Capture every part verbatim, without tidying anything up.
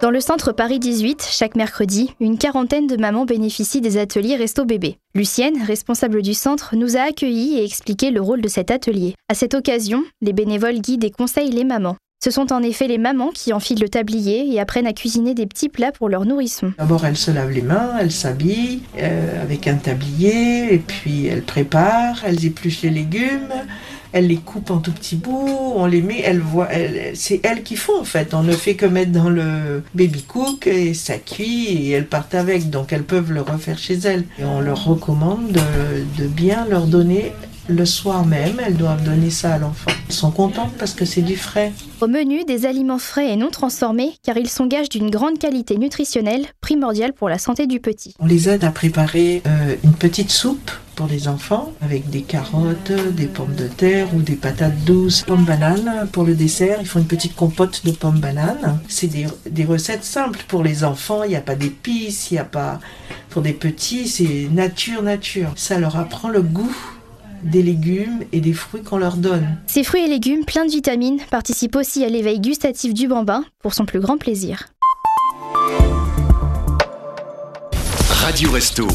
Dans le centre Paris dix-huit, chaque mercredi, une quarantaine de mamans bénéficient des ateliers Resto Bébé. Lucienne, responsable du centre, nous a accueillis et expliqué le rôle de cet atelier. À cette occasion, les bénévoles guident et conseillent les mamans. Ce sont en effet les mamans qui enfilent le tablier et apprennent à cuisiner des petits plats pour leur nourrisson. D'abord, elles se lavent les mains, elles s'habillent euh, avec un tablier, et puis elles préparent, elles épluchent les légumes, elles les coupent en tout petits bouts, on les met, elles voient, elles, c'est elles qui font en fait. On ne fait que mettre dans le baby cook et ça cuit et elles partent avec, donc elles peuvent le refaire chez elles. Et on leur recommande de, de bien leur donner. Le soir même, elles doivent donner ça à l'enfant. Elles sont contentes parce que c'est du frais. Au menu, des aliments frais et non transformés, car ils sont gages d'une grande qualité nutritionnelle, primordiale pour la santé du petit. On les aide à préparer euh, une petite soupe pour les enfants, avec des carottes, des pommes de terre ou des patates douces, pommes bananes. Pour le dessert, ils font une petite compote de pommes bananes. C'est des, des recettes simples pour les enfants, il n'y a pas d'épices, il n'y a pas... Pour des petits, c'est nature, nature. Ça leur apprend le goût des légumes et des fruits qu'on leur donne. Ces fruits et légumes pleins de vitamines participent aussi à l'éveil gustatif du bambin pour son plus grand plaisir. Radio Resto.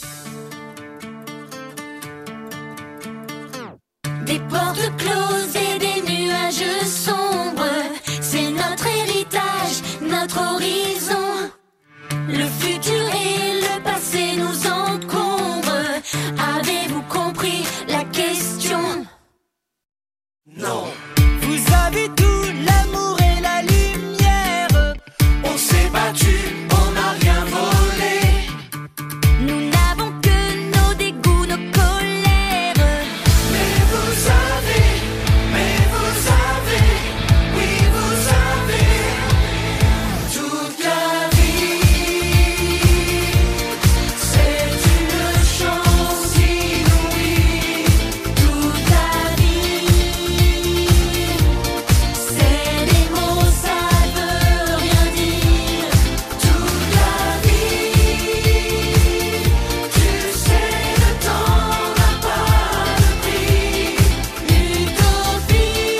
Des portes closes et des nuages sombres, c'est notre héritage, notre horizon. Le futur et le passé nous encombrent. Avez-vous compris la question? Non. Vous avez tout, l'amour et la lumière. On s'est battu, on n'a rien volé. Nous n'avons que nos dégoûts, nos colères. Mais vous avez, mais vous avez, oui vous avez toute la vie. C'est une chance inouïe. Toute la vie. C'est des mots, ça veut rien dire. Toute la vie. Tu sais, le temps n'a pas de prix. L'utopie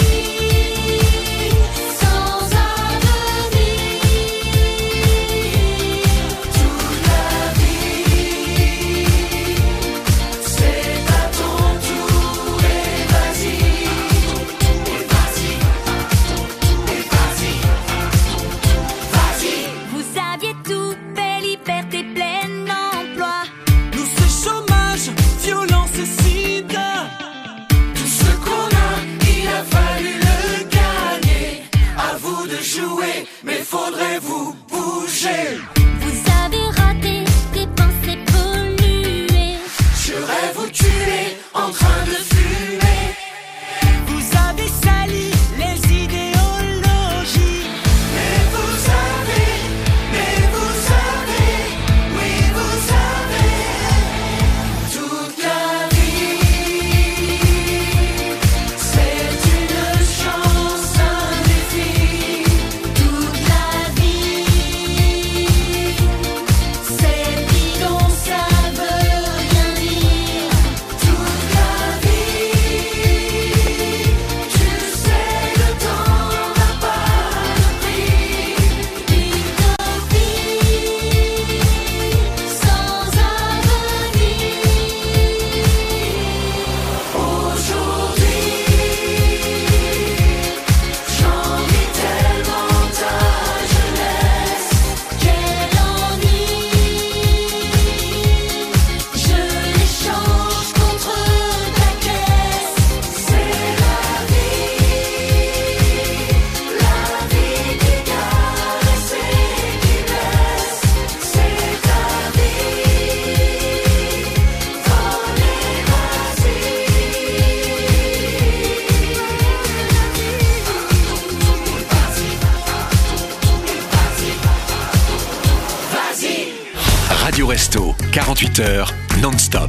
sans avenir. Toute la vie, c'est à ton tour et vas-y, et vas-y, et vas-y, vas-y. Vous aviez tout, paix, liberté, plein emploi. Nous ce chômage, violence et sida. Tout ce qu'on a, il a fallu le gagner. À vous de jouer, mais faudrait vous bouger. Vous avez raté des pensées polluées. Je rêve vous tuer en train de fumer. Vous avez sali les idéologies. Mais vous savez, mais vous savez, oui vous savez. Toute la vie, c'est une chance, un défi. Toute la vie, c'est bidon, ça veut rien dire. Toute la vie, tu sais, le temps n'a pas de prix. L'utopie sans avenir. Aujourd'hui, j'envie tellement ta jeunesse. Quel ennui, je l'échange contre ta caisse. C'est la vie, la vie qui caresse et qui blesse. C'est ta vie, folle et vas-y. Radio Resto, quarante-huit heures, non-stop.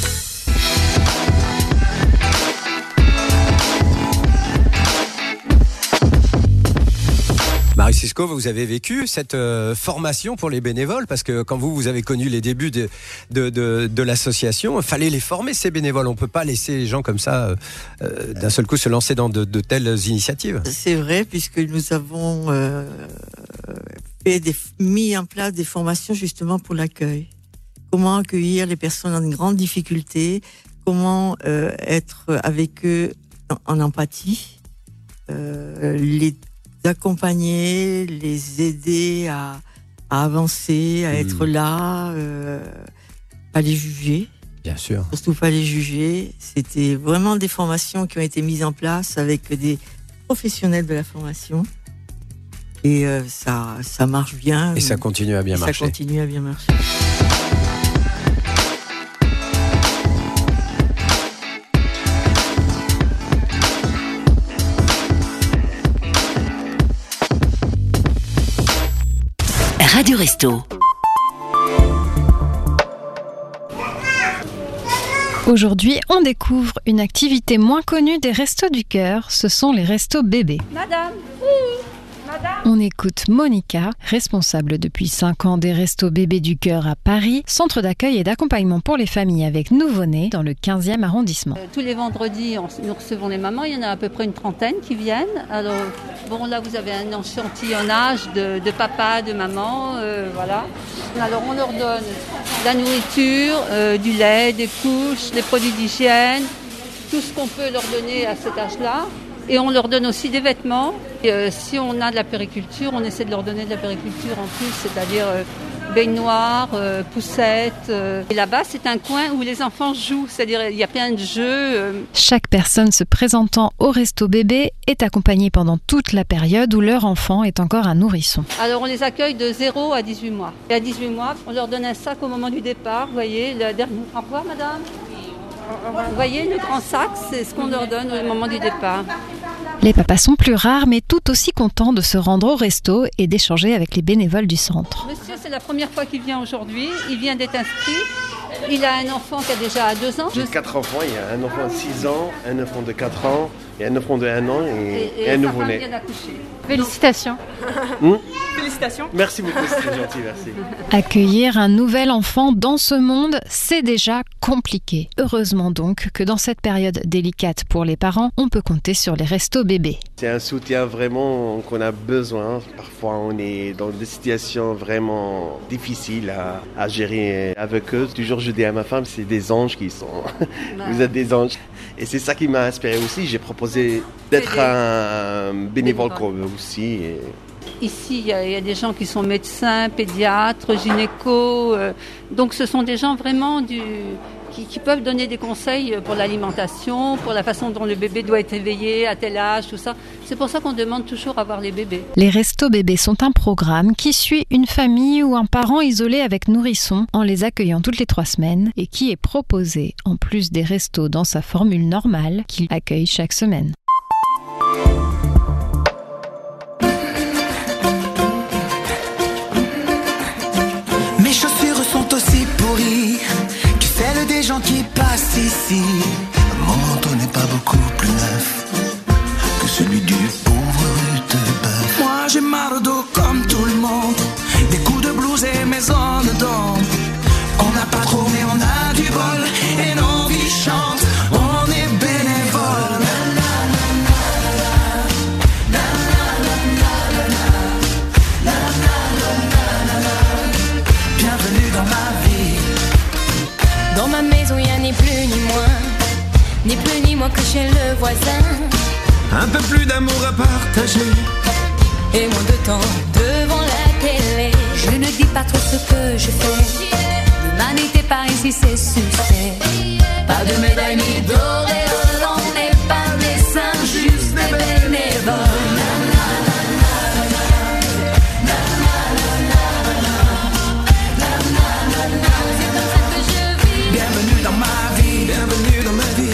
Marie Cisco, vous avez vécu cette euh, formation pour les bénévoles, parce que quand vous, vous avez connu les débuts de, de, de, de l'association, il fallait les former, ces bénévoles. On ne peut pas laisser les gens comme ça, euh, d'un seul coup, se lancer dans de, de telles initiatives. C'est vrai, puisque nous avons euh, fait des, mis en place des formations justement pour l'accueil. Comment accueillir les personnes en grande difficulté, comment euh, être avec eux en, en empathie, euh, les accompagner, les aider à, à avancer, à mmh. être là, euh, pas les juger. Bien sûr. Surtout pas les juger. C'était vraiment des formations qui ont été mises en place avec des professionnels de la formation. Et euh, ça, ça marche bien. Et ça continue à bien et marcher. Ça continue à bien marcher. Radio Resto. Aujourd'hui, on découvre une activité moins connue des Restos du Cœur, ce sont les restos bébés. Madame, oui, madame. On écoute Monica, responsable depuis cinq ans des Restos bébés du Cœur à Paris, centre d'accueil et d'accompagnement pour les familles avec nouveau-nés dans le quinzième arrondissement. Euh, tous les vendredis, on, nous recevons les mamans, il y en a à peu près une trentaine qui viennent. Alors, bon, là, vous avez un échantillonnage de, de papa, de maman, euh, voilà. Alors, on leur donne de la nourriture, euh, du lait, des couches, des produits d'hygiène, tout ce qu'on peut leur donner à cet âge-là. Et on leur donne aussi des vêtements. Et, euh, si on a de la périculture, on essaie de leur donner de la périculture en plus, c'est-à-dire euh, baignoire, euh, poussette. Euh. Et là-bas, c'est un coin où les enfants jouent, c'est-à-dire il y a plein de jeux. Euh. Chaque personne se présentant au resto bébé est accompagnée pendant toute la période où leur enfant est encore un nourrisson. Alors on les accueille de zéro à dix-huit mois. Et à dix-huit mois, on leur donne un sac au moment du départ, vous voyez. La dernière... Au revoir, madame. Vous voyez, le grand sac, c'est ce qu'on leur donne au moment du départ. Les papas sont plus rares, mais tout aussi contents de se rendre au resto et d'échanger avec les bénévoles du centre. Monsieur, c'est la première fois qu'il vient aujourd'hui. Il vient d'être inscrit. Il a un enfant qui a déjà deux ans. J'ai quatre enfants. Il y a un enfant de six ans, un enfant de quatre ans, et un enfant de un an et, et, et un nouveau-né. Félicitations. Mmh. Félicitations. Merci beaucoup, c'était gentil, merci. Accueillir un nouvel enfant dans ce monde, c'est déjà compliqué. Heureusement donc que dans cette période délicate pour les parents, on peut compter sur les restos bébés. C'est un soutien vraiment qu'on a besoin. Parfois, on est dans des situations vraiment difficiles à, à gérer avec eux. Toujours, je dis à ma femme, c'est des anges qui sont. Vous êtes des anges. Et c'est ça qui m'a inspiré aussi. J'ai proposé d'être un bénévole comme eux aussi. Et... Ici, il y, y a des gens qui sont médecins, pédiatres, gynécos. Euh, donc, ce sont des gens vraiment du, qui, qui peuvent donner des conseils pour l'alimentation, pour la façon dont le bébé doit être éveillé, à tel âge, tout ça. C'est pour ça qu'on demande toujours à voir les bébés. Les restos bébés sont un programme qui suit une famille ou un parent isolé avec nourrisson en les accueillant toutes les trois semaines et qui est proposé en plus des restos dans sa formule normale qu'il accueille chaque semaine. Mes chaussures sont aussi pourries que celles des gens qui passent ici. Mon manteau n'est pas beaucoup plus neuf que celui du pauvre Rutebeuf. Moi j'ai marre d'eau comme tout le monde, des coups de blues et maisons de dents. On n'a pas trop mais on a du bol et nos vies chantent. On est bénévoles. Bienvenue dans ma vie. Dans ma maison, il n'y a ni plus ni moins, ni plus ni moins que chez le voisin. Un peu plus d'amour à partager Et moins de temps devant la télé. Je ne dis pas trop ce que je fais. L'humanité par ici c'est suspect. Pas de médailles ni d'auréoles. On n'est pas des saints, juste des bénévoles. Bienvenue dans ma vie, bienvenue dans ma vie.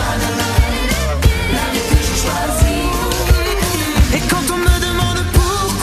Et quand on me demande pourquoi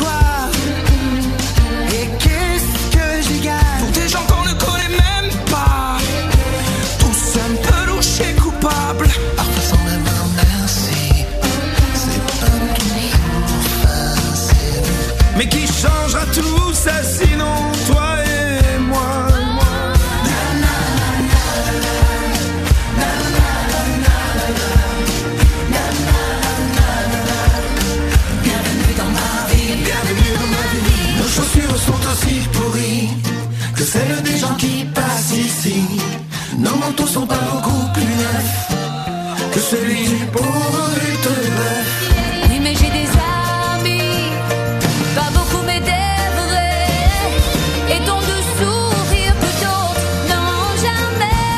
que celui du pauvre ritelet. Oui, mais j'ai des amis, pas beaucoup mais des vrais, et dont de sourire que d'autres n'ont jamais.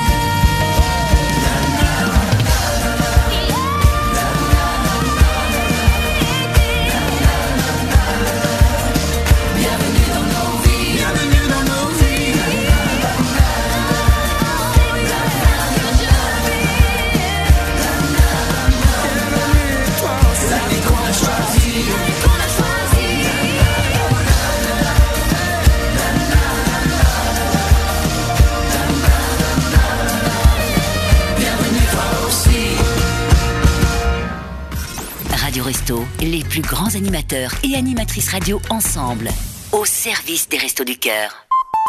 Bienvenue dans nos vies, bienvenue dans nos vies. La vie qu'on a choisie, qu'on a choisie. Bienvenue toi aussi. Radio Resto, les plus grands animateurs et animatrices radio ensemble, au service des Restos du Cœur.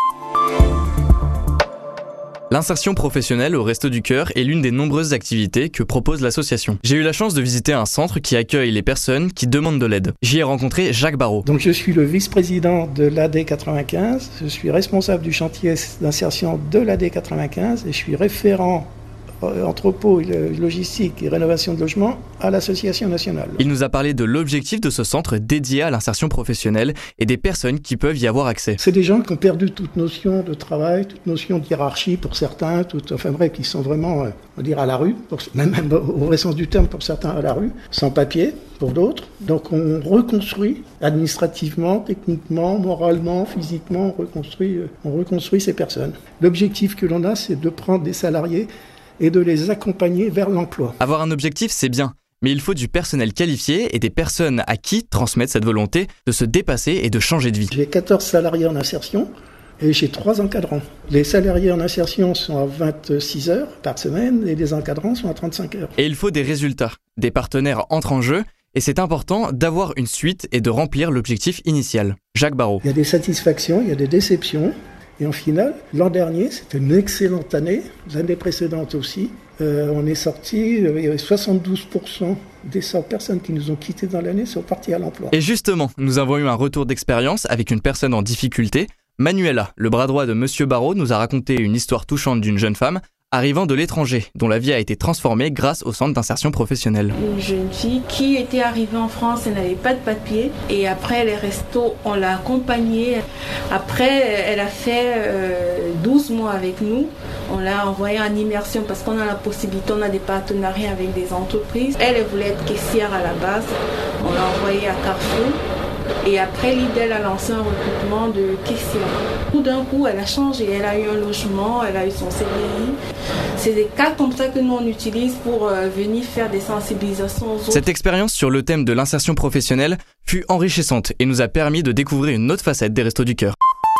L'insertion professionnelle au Resto du Cœur est l'une des nombreuses activités que propose l'association. J'ai eu la chance de visiter un centre qui accueille les personnes qui demandent de l'aide. J'y ai rencontré Jacques Barrault. Donc je suis le vice-président de l'A D quatre-vingt-quinze, je suis responsable du chantier d'insertion de l'A D quatre-vingt-quinze et je suis référent euh, entrepôt, logistique et rénovation de logements à l'association nationale. Il nous a parlé de l'objectif de ce centre dédié à l'insertion professionnelle et des personnes qui peuvent y avoir accès. C'est des gens qui ont perdu toute notion de travail, toute notion de hiérarchie pour certains, tout, enfin bref, qui sont vraiment, euh, on va dire, à la rue, pour, même, même au vrai sens du terme pour certains à la rue, sans papier pour d'autres. Donc on reconstruit administrativement, techniquement, moralement, physiquement, on reconstruit, euh, on reconstruit ces personnes. L'objectif que l'on a, c'est de prendre des salariés et de les accompagner vers l'emploi. Avoir un objectif, c'est bien. Mais il faut du personnel qualifié et des personnes à qui transmettre cette volonté de se dépasser et de changer de vie. J'ai quatorze salariés en insertion et j'ai trois encadrants. Les salariés en insertion sont à vingt-six heures par semaine et les encadrants sont à trente-cinq heures. Et il faut des résultats. Des partenaires entrent en jeu et c'est important d'avoir une suite et de remplir l'objectif initial. Jacques Barrault. Il y a des satisfactions, il y a des déceptions. Et en finale, l'an dernier, c'était une excellente année, l'année précédente aussi. Euh, on est sorti, il y avait soixante-douze pour cent des cent personnes qui nous ont quittés dans l'année sont parties à l'emploi. Et justement, nous avons eu un retour d'expérience avec une personne en difficulté. Manuela, le bras droit de Monsieur Barrault, nous a raconté une histoire touchante d'une jeune femme arrivant de l'étranger, dont la vie a été transformée grâce au centre d'insertion professionnelle. Une jeune fille qui était arrivée en France, elle n'avait pas de papier, et après les restos, on l'a accompagnée. Après, elle a fait euh, douze mois avec nous. On l'a envoyée en immersion parce qu'on a la possibilité, on a des partenariats avec des entreprises. Elle, elle voulait être caissière à la base. On l'a envoyée à Carrefour. Et après, Lidl a lancé un recrutement de caissière. Tout d'un coup, elle a changé. Elle a eu un logement, elle a eu son C D I. C'est des cas comme ça que nous, on utilise pour euh, venir faire des sensibilisations aux autres. Cette expérience sur le thème de l'insertion professionnelle fut enrichissante et nous a permis de découvrir une autre facette des Restos du Cœur.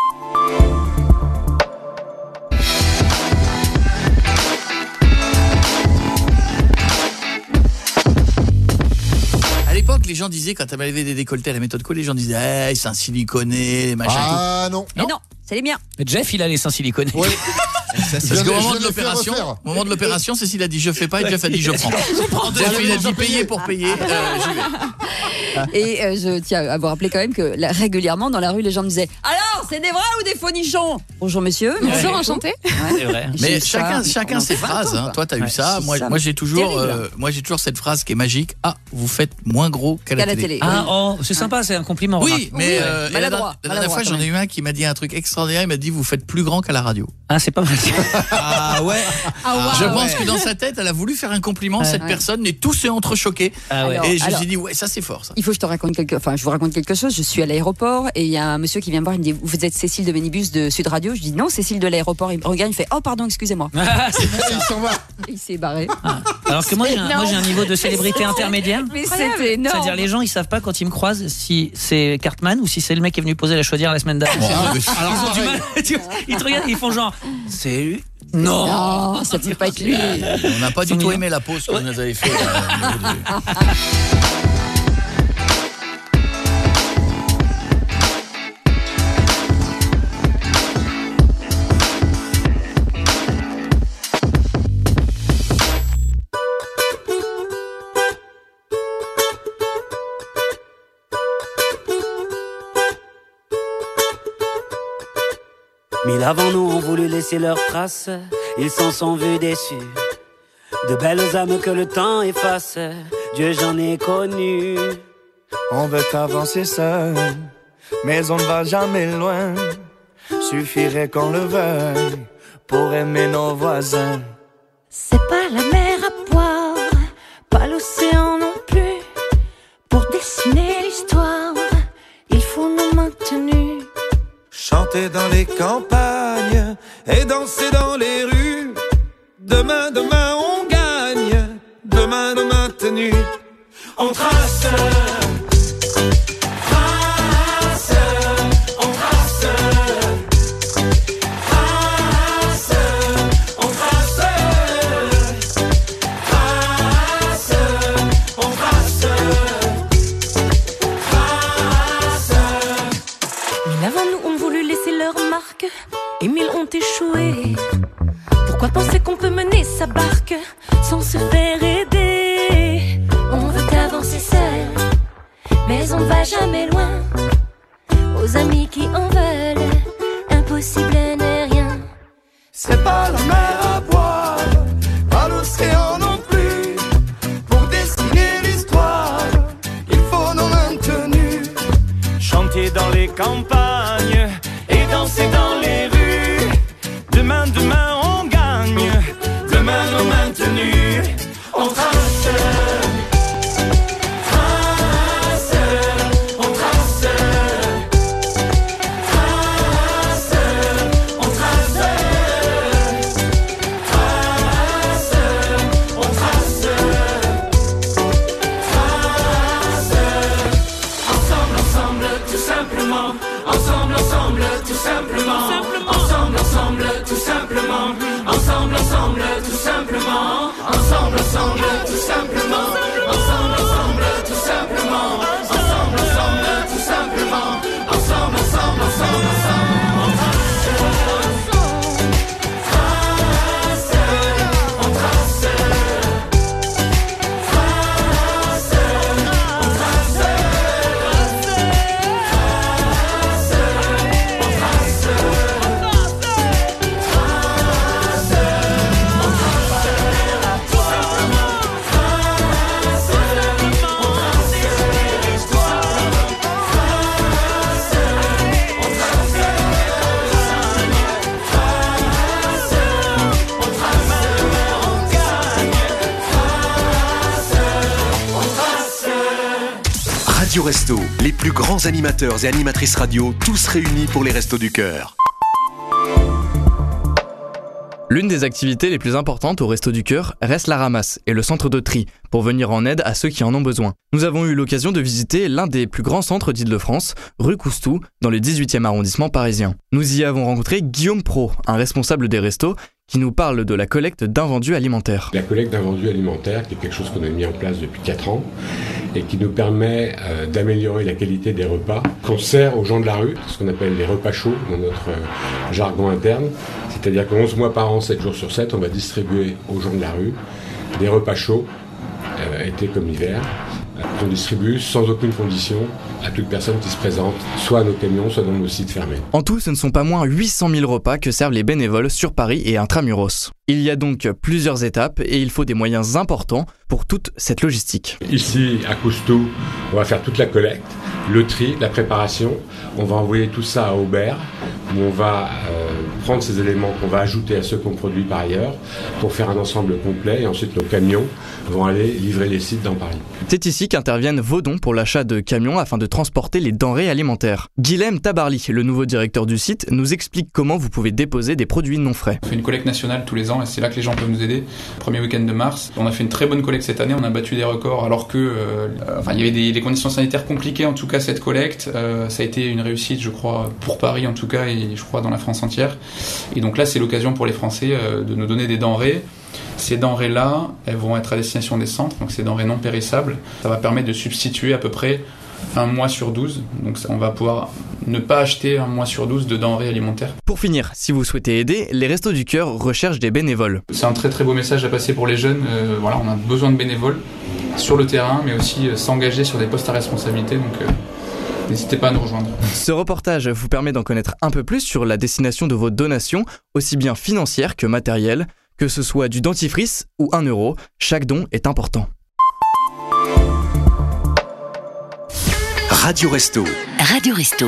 Les gens disaient, quand elle avait des décolletés à la méthode Co, les gens disaient hey, c'est un siliconé, les machins. Ah tout. non. non. non, c'est les miens. Mais Jeff, il a les seins siliconés. Oui. Parce qu'au moment de l'opération, au moment de l'opération, Cécile a dit je fais pas et Jeff a dit je prends. Jeff, il a dit payer pour payer. Euh, j'y vais. Et euh, je tiens à vous rappeler quand même que là, régulièrement dans la rue, les gens me disaient alors, c'est des vrais ou des faux nichons? Bonjour monsieur. Bonjour, enchanté. Ouais. C'est vrai. Mais chacun, ça, chacun ses phrases. Hein. Toi, t'as eu ouais, ça. Moi, ça. moi, j'ai toujours, euh, moi, j'ai toujours cette phrase qui est magique. Ah, vous faites moins gros qu'à la, la télé. télé. Ah, oh, c'est sympa, c'est un compliment. Oui, remarque. mais euh, oui, la, la, la dernière fois, j'en ai eu un qui m'a dit un truc extraordinaire. Il m'a dit vous faites plus grand qu'à la radio. Ah, c'est pas mal. Ah ouais. Ah, wow, je pense ouais. que dans sa tête, elle a voulu faire un compliment à cette ouais. personne, et tous s'est entrechoqué. Ah ouais. Alors, et je me alors, suis dit ouais, ça c'est fort. Ça. Il faut que je te raconte quelque, enfin, je vous raconte quelque chose. Je suis à l'aéroport et il y a un monsieur qui vient me voir. Il me dit vous êtes Cécile de Ménibus de Sud Radio. Je dis non, Cécile de l'aéroport. Il me regarde, il fait oh pardon, excusez-moi. C'est bon, il s'en va. Il s'est barré. Ah. Alors que moi, j'ai un, moi, j'ai un niveau de célébrité intermédiaire. Mais c'était énorme. C'est-à-dire les gens, ils savent pas quand ils me croisent si c'est Cartman ou si c'est le mec qui est venu poser la chaudière la semaine dernière. Oh, alors ils ont du mal. Ils te regardent, ils font genre c'est lui. Non, non, ça peut pas être lui. On n'a pas du tout aimé la pause que vous nous avez fait. Là, Mille avant nous ont voulu laisser leurs traces, ils s'en sont vus déçus. De belles âmes que le temps efface, Dieu j'en ai connu. On veut avancer seul, mais on ne va jamais loin. Suffirait qu'on le veuille pour aimer nos voisins. C'est pas la mer à boire, pas l'océan non plus. Pour dessiner l'histoire, il faut nous maintenir. Chanter dans les campagnes et danser dans les rues. Demain, demain on gagne, demain, demain tenu. On trace, trace, on trace, trace, on trace, trace, on trace, trace. Mille avant nous ont voulu laisser leur marque et mille ont échoué. Pourquoi penser qu'on peut mener sa barque sans se faire aider? On veut avancer seul, mais on ne va jamais loin. Aux amis qui en veulent, impossible n'est rien. C'est pas la mer à boire, pas l'océan non plus. Pour dessiner l'histoire, il faut nos mains tenues. Chanter dans les campagnes et danser dans les rues. Demain, demain on gagne, demain nos mains tenues. On trace. Ensemble, ensemble, tout simplement. Ensemble, ensemble, tout simplement. Ensemble, ensemble, tout simplement. Ensemble, ensemble, tout simplement. Ensemble, ensemble, ensemble, ensemble. On trace, trace, on trace, trace, on trace, Radio Resto, les plus grands animateurs et animatrices radio, tous réunis pour les Restos du Cœur. L'une des activités les plus importantes au Resto du Cœur reste la ramasse et le centre de tri, pour venir en aide à ceux qui en ont besoin. Nous avons eu l'occasion de visiter l'un des plus grands centres d'Île-de-France, rue Coustou, dans le dix-huitième arrondissement parisien. Nous y avons rencontré Guillaume Pro, un responsable des restos, qui nous parle de la collecte d'invendus alimentaires. La collecte d'invendus alimentaires, qui est quelque chose qu'on a mis en place depuis quatre ans et qui nous permet euh, d'améliorer la qualité des repas qu'on sert aux gens de la rue, ce qu'on appelle les repas chauds dans notre euh, jargon interne. C'est-à-dire que onze mois par an, sept jours sur sept, on va distribuer aux gens de la rue des repas chauds, euh, été comme hiver, euh, qu'on distribue sans aucune condition à toute personne qui se présente, soit à nos camions, soit dans nos sites fermés. En tout, ce ne sont pas moins huit cent mille repas que servent les bénévoles sur Paris et intramuros. Il y a donc plusieurs étapes et il faut des moyens importants pour toute cette logistique. Ici, à Coustou, on va faire toute la collecte, le tri, la préparation. On va envoyer tout ça à Aubert, où on va euh, prendre ces éléments qu'on va ajouter à ceux qu'on produit par ailleurs pour faire un ensemble complet. Et ensuite, nos camions vont aller livrer les sites dans Paris. C'est ici qu'interviennent vos dons pour l'achat de camions afin de transporter les denrées alimentaires. Guilhem Tabarly, le nouveau directeur du site, nous explique comment vous pouvez déposer des produits non frais. On fait une collecte nationale tous les ans et c'est là que les gens peuvent nous aider. Premier week-end de mars, on a fait une très bonne collecte cette année, on a battu des records alors que euh, enfin, il y avait des, des conditions sanitaires compliquées en tout cas cette collecte. Euh, ça a été une réussite je crois pour Paris en tout cas et je crois dans la France entière. Et donc là c'est l'occasion pour les Français euh, de nous donner des denrées. Ces denrées-là, elles vont être à destination des centres, donc ces denrées non périssables. Ça va permettre de substituer à peu près un mois sur douze. Donc on va pouvoir ne pas acheter un mois sur douze de denrées alimentaires. Pour finir, si vous souhaitez aider, les Restos du Cœur recherchent des bénévoles. C'est un très très beau message à passer pour les jeunes. Euh, voilà, on a besoin de bénévoles sur le terrain, mais aussi euh, s'engager sur des postes à responsabilité. Donc euh, n'hésitez pas à nous rejoindre. Ce reportage vous permet d'en connaître un peu plus sur la destination de vos donations, aussi bien financières que matérielles. Que ce soit du dentifrice ou un euro, chaque don est important. Radio Resto. Radio Resto.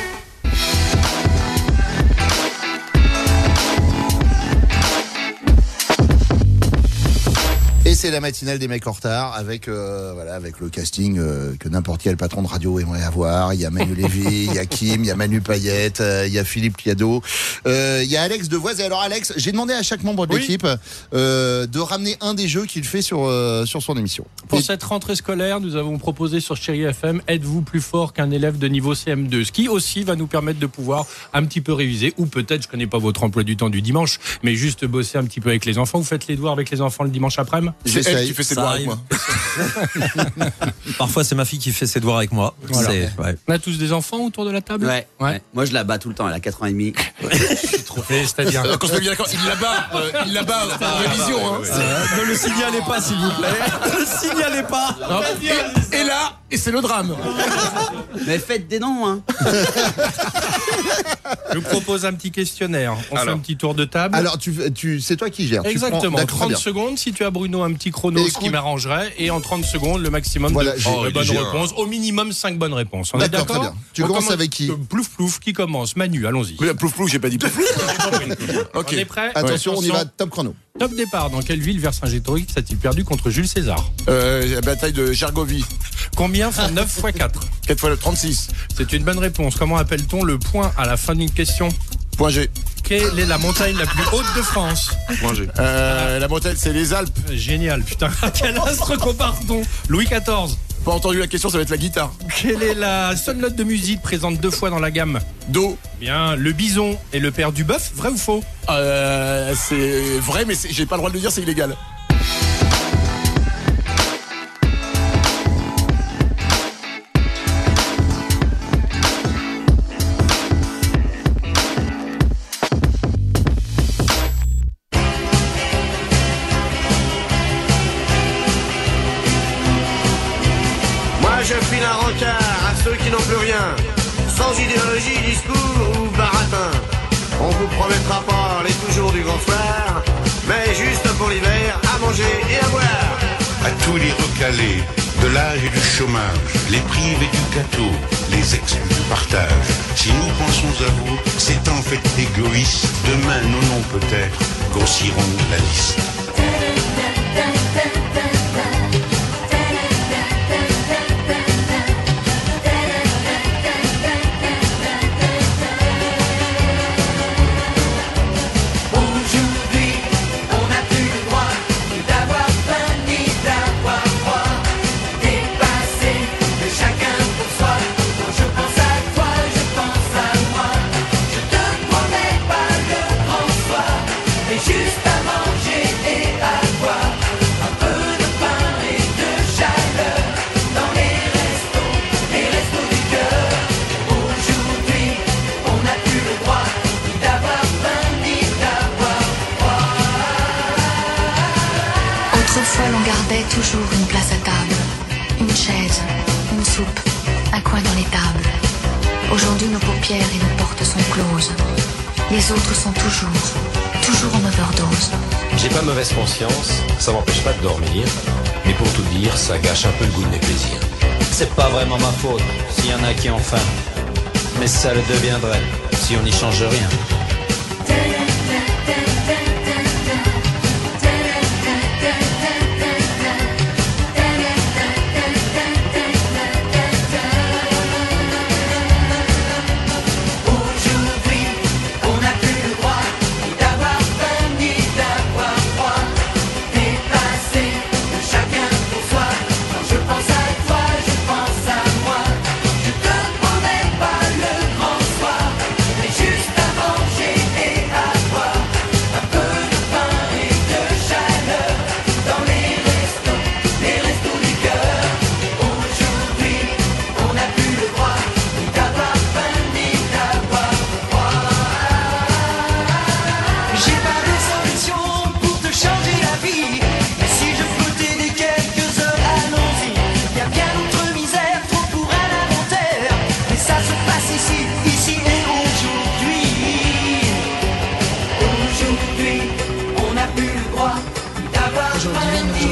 Et c'est la matinale des mecs en retard avec, euh, voilà, avec le casting euh, que n'importe quel patron de radio aimerait avoir. Il y a Manu Lévy, il y a Kim, il y a Manu Payette, euh, il y a Philippe Liado, euh, il y a Alex Devoise. Et alors Alex, j'ai demandé à chaque membre de Oui. l'équipe euh, de ramener un des jeux qu'il fait sur, euh, sur son émission. Pour Et- cette rentrée scolaire, nous avons proposé sur Chérie F M, êtes-vous plus fort qu'un élève de niveau C M deux? Ce qui aussi va nous permettre de pouvoir un petit peu réviser, ou peut-être, je connais pas votre emploi du temps du dimanche, mais juste bosser un petit peu avec les enfants. Vous faites les devoirs avec les enfants le dimanche après-midi? C'est elle qui fait ses Ça devoirs avec arrive. moi. Parfois, c'est ma fille qui fait ses devoirs avec moi. Voilà. C'est- ouais. On a tous des enfants autour de la table? Ouais, ouais. Moi, je la bats tout le temps. Elle a quatre ans et demi. C'est-à-dire Euh, Quand je me bien d'accord, il la bat, euh, il la bat en révision. Hein. Euh, ne le signalez pas, s'il vous plaît. Ne le signalez pas. Et, et là, et c'est le drame. Mais faites des noms, hein. Je vous propose un petit questionnaire. On fait Alors. un petit tour de table. Alors, tu, tu, c'est toi qui gères. Tu prends- Exactement, d'accord, trente bien. secondes. Si tu as Bruno un petit chrono, Et ce qui écoute- m'arrangerait, et en trente secondes, le maximum Voilà, de j'ai oh, bonnes rédigé un- réponses. Au minimum cinq bonnes réponses. On est D'accord, d'accord? très bien. Tu On commences commence- avec qui? euh, Plouf plouf, qui commence? Manu, allons-y. Plouf plouf, j'ai pas dit plouf On est prêt? Attention, on y va, top chrono. Top départ. Dans quelle ville Vercingétorix a-t-il perdu contre Jules César? Euh, la bataille de Gergovie. Combien font neuf fois quatre? quatre fois trente-six. C'est une bonne réponse. Comment appelle-t-on le point à la fin d'une question? Point G. Quelle est la montagne la plus haute de France? Point G. Euh, la montagne, c'est les Alpes. Génial, putain. À quel astre compare-t-on Louis quatorze? Pas entendu la question, ça va être la guitare. Quelle est la seule note de musique présente deux fois dans la gamme? Do. Bien, le bison est le père du bœuf, vrai ou faux? Euh, c'est vrai, mais c'est- j'ai pas le droit de le dire, c'est illégal. Moi je file un rencard à ceux qui n'ont plus rien, sans idéologie, discours ou baratin. On vous promettra pas les toujours du grand soir, mais juste pour l'hiver, à manger et à boire. À tous les recalés, de l'âge et du chômage, les privés du gâteau, les exclus du partage. Si nous pensons à vous, c'est en fait égoïste. Demain, nos noms peut-être grossiront la liste. Aujourd'hui, on n'a plus le droit ni d'avoir faim ni d'avoir froid. Dépassé de chacun pour soi. Quand je pense à toi, je pense à moi. Je te promets pas le grand soir, mais juste à manger et à boire. Un peu de pain et de chaleur dans les restos, les restos du cœur. Aujourd'hui, on n'a plus le droit ni d'avoir faim ni d'avoir froid. Autrefois, l'on gardait toujours une place à table, une chaise, une soupe, un coin dans les tables. Aujourd'hui, nos paupières et nos portes sont closes. Les autres sont toujours, toujours en overdose. J'ai pas mauvaise conscience, ça m'empêche pas de dormir, mais pour tout dire, ça gâche un peu le goût de mes plaisirs. C'est pas vraiment ma faute s'il y en a qui ont faim, mais ça le deviendrait si on n'y change rien. Aujourd'hui, on n'a plus le droit ni d'avoir faim ni d'avoir froid. Dépassé de chacun pour soi. Quand je pense à toi, je pense à moi. Je te promets pas le grand soir, mais juste à manger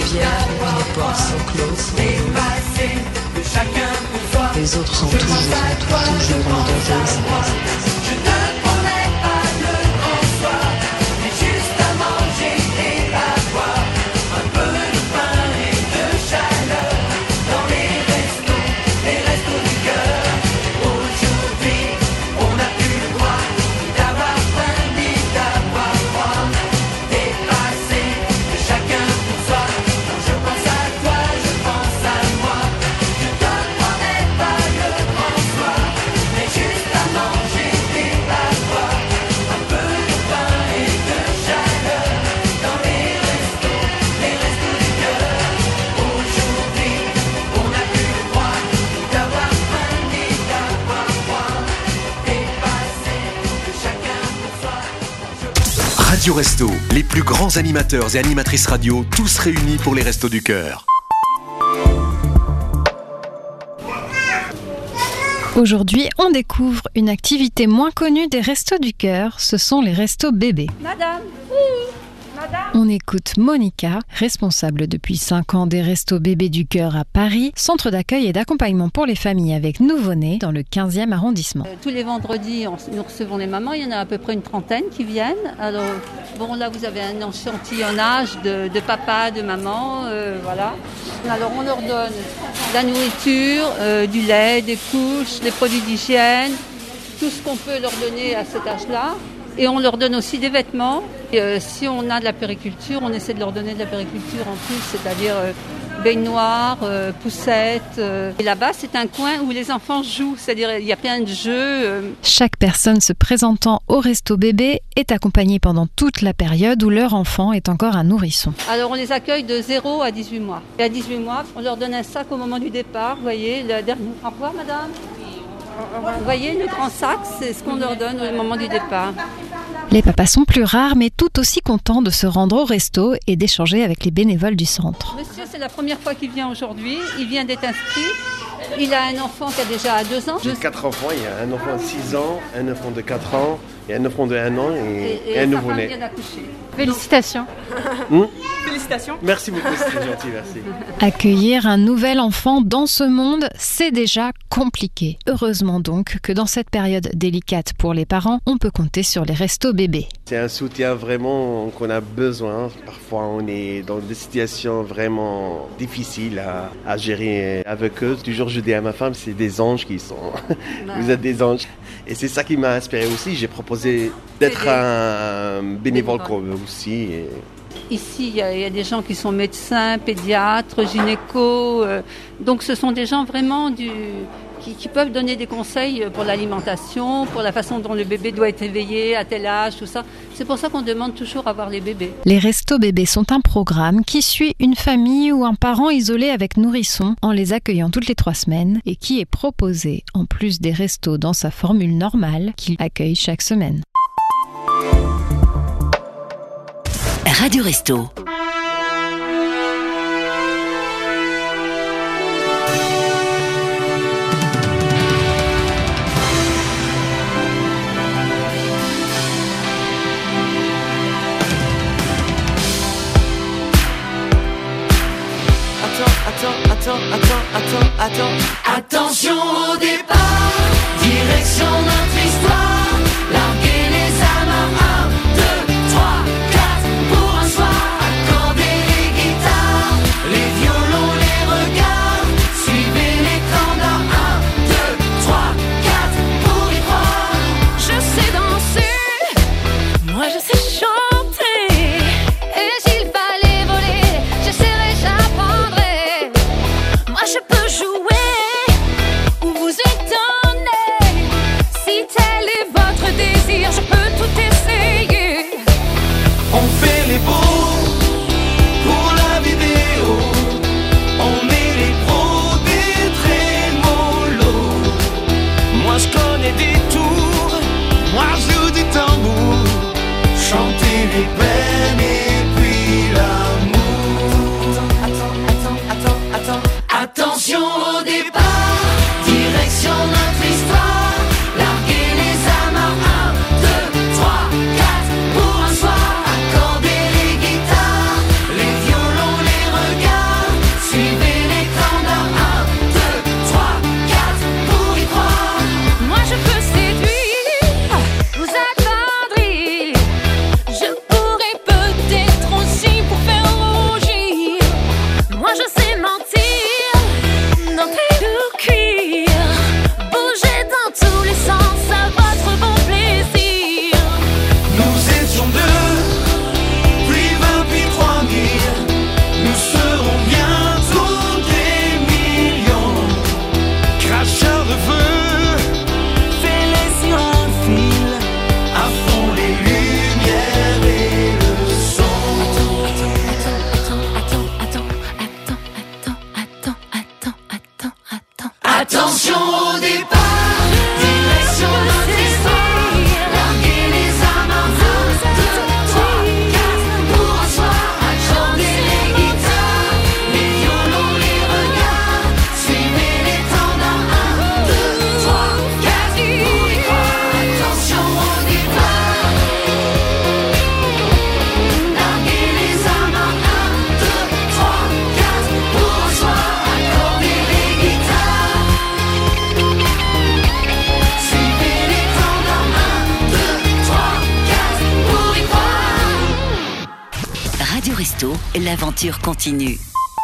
paupières et nos portes sont closes. Les autres sont toujours, toujours nos danseuses. Je ne promets pas le grand soir, mais juste à manger et à boire. Un peu de pain et de chaleur dans les restos, les restos du cœur. Aujourd'hui, on n'a plus le droit d'avoir faim ni d'avoir froid. Dépassé de chacun pour soi. Quand je pense à toi, je pense à moi. Je te promets pas le grand soir, mais juste à manger et à boire. Un peu de pain et de chaleur dans les restos, les restos du cœur. Aujourd'hui, on n'a plus le droit d'avoir faim ni d'avoir froid. Dépassé de chacun pour soi. Radio Resto, les plus grands animateurs et animatrices radio, tous réunis pour les Restos du Cœur. Aujourd'hui, on découvre une activité moins connue des Restos du Cœur, ce sont les restos bébés. Madame, madame. On écoute Monica, responsable depuis cinq ans des Restos Bébés du Cœur à Paris, centre d'accueil et d'accompagnement pour les familles avec nouveau-nés dans le quinzième arrondissement. Euh, tous les vendredis, on- nous recevons les mamans, il y en a à peu près une trentaine qui viennent. Alors, bon, là, vous avez un échantillonnage de, de papa, de maman, euh, voilà. Alors, on leur donne de la nourriture, euh, du lait, des couches, des produits d'hygiène, tout ce qu'on peut leur donner à cet âge-là. Et on leur donne aussi des vêtements. Et, euh, si on a de la périculture, on essaie de leur donner de la périculture en plus, c'est-à-dire euh, baignoire, euh, poussette. euh. Et là-bas, c'est un coin où les enfants jouent, c'est-à-dire il y a plein de jeux. euh. Chaque personne se présentant au Resto Bébé est accompagnée pendant toute la période où leur enfant est encore un nourrisson. Alors on les accueille de zéro à dix-huit mois. Et à dix-huit mois, on leur donne un sac au moment du départ, vous voyez. Le dernier... Au revoir madame. Vous voyez, le grand sac, c'est ce qu'on leur donne au moment du départ. Les papas sont plus rares mais tout aussi contents de se rendre au resto et d'échanger avec les bénévoles du centre. Monsieur, c'est la première fois qu'il vient aujourd'hui. Il vient d'être inscrit. Il a un enfant qui a déjà deux ans. J'ai quatre enfants, il y a un enfant de six ans, un enfant de quatre ans, et un enfant de un an et, Et, et un sa femme nouveau-né. vient d'accoucher. Félicitations. Hmm Félicitations. Merci beaucoup, c'était gentil, merci. Accueillir un nouvel enfant dans ce monde, c'est déjà compliqué. Heureusement donc que dans cette période délicate pour les parents, on peut compter sur les restos bébés. C'est un soutien vraiment qu'on a besoin. Parfois, on est dans des situations vraiment difficiles à, à gérer avec eux. Toujours, je dis à ma femme, c'est des anges qui sont. Vous êtes des anges. Et c'est ça qui m'a inspiré aussi. J'ai proposé d'être un bénévole comme eux aussi. Et... Ici, il y, a, il y a des gens qui sont médecins, pédiatres, gynécos. euh, donc, ce sont des gens vraiment du, qui, qui peuvent donner des conseils pour l'alimentation, pour la façon dont le bébé doit être éveillé, à tel âge, tout ça. C'est pour ça qu'on demande toujours à voir les bébés. Les restos bébés sont un programme qui suit une famille ou un parent isolé avec nourrisson en les accueillant toutes les trois semaines et qui est proposé en plus des restos dans sa formule normale qu'il accueille chaque semaine. Radio Resto. Attends, attends, attends, attends, attends. Attention au départ, direction notre histoire. Larguer les amarres, un, deux, trois, quatre, pour un soir. Accorder les guitares, les violons, les regards. Suivez l'écran d'un, un, deux, trois, quatre, pour y croire. Je sais danser, moi je sais chanter. Et s'il fallait voler, j'essaierai, j'apprendrai. Moi je peux jouer ou vous étonner. Si tel est votre désir, Attention au départ, direction notre histoire. Larguez les armes en un, deux, trois, quatre. Pour un soir, accorder les guitares, les violons, les regards. Suivez les temps dans un, deux, trois, quatre. Pour y croire, attention au départ. Larguez les armes en un, deux, trois, quatre. Pour un soir, accorder les guitares. Suivez les temps dans un, deux, trois, quatre. Pour y croire. Radio Resto, l'aventure continue.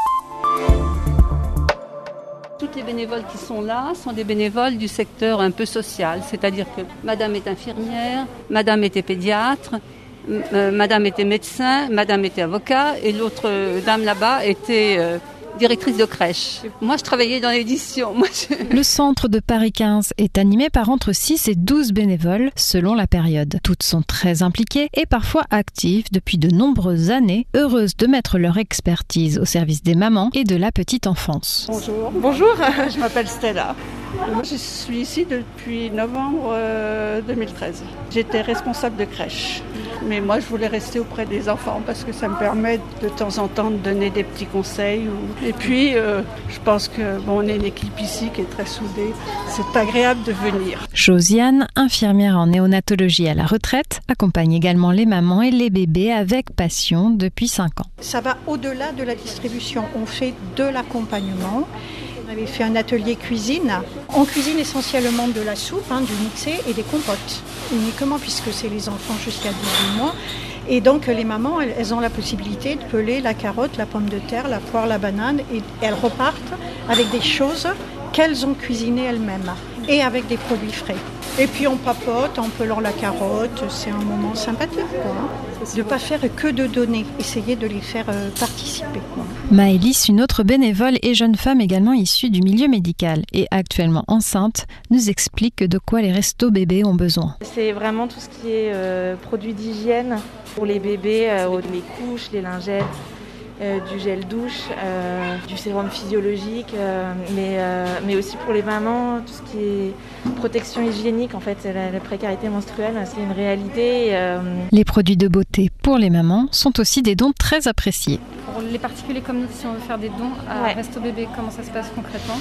Toutes les bénévoles qui sont là sont des bénévoles du secteur un peu social, c'est-à-dire que madame est infirmière, madame était pédiatre, m- euh, madame était médecin, madame était avocat et l'autre euh, dame là-bas était euh, directrice de crèche. Moi, je travaillais dans l'édition. Moi, je- Le centre de Paris quinze est animé par entre six et douze bénévoles selon la période. Toutes sont très impliquées et parfois actives depuis de nombreuses années, heureuses de mettre leur expertise au service des mamans et de la petite enfance. Bonjour. Bonjour, je m'appelle Stella. Moi, je suis ici depuis novembre euh, deux mille treize. J'étais responsable de crèche. Mais moi, je voulais rester auprès des enfants parce que ça me permet de temps en temps de donner des petits conseils. ou- Et puis, euh, je pense que bon, on est une équipe ici qui est très soudée. C'est agréable de venir. Josiane, infirmière en néonatologie à la retraite, accompagne également les mamans et les bébés avec passion depuis cinq ans. Ça va au-delà de la distribution. On fait de l'accompagnement. On avait fait un atelier cuisine. On cuisine essentiellement de la soupe, hein, du mixé et des compotes. Uniquement puisque c'est les enfants jusqu'à dix-huit mois. Et donc les mamans, elles, elles ont la possibilité de peler la carotte, la pomme de terre, la poire, la banane. Et elles repartent avec des choses qu'elles ont cuisinées elles-mêmes. Et avec des produits frais. Et puis on papote en pelant la carotte. C'est un moment sympathique, quoi, hein. De ne pas faire que de donner. Essayer de les faire euh, participer, quoi. Maëlys, une autre bénévole et jeune femme également issue du milieu médical et actuellement enceinte, nous explique de quoi les restos bébés ont besoin. C'est vraiment tout ce qui est euh, produits d'hygiène pour les bébés, euh, les couches, les lingettes, euh, du gel douche, euh, du sérum physiologique, euh, mais, euh, mais aussi pour les mamans, tout ce qui est protection hygiénique. En fait, la, la précarité menstruelle, c'est une réalité. euh, Les produits de beauté pour les mamans sont aussi des dons très appréciés. Pour les particuliers comme nous, si on veut faire des dons à Ouais. Resto Bébé, comment ça se passe concrètement?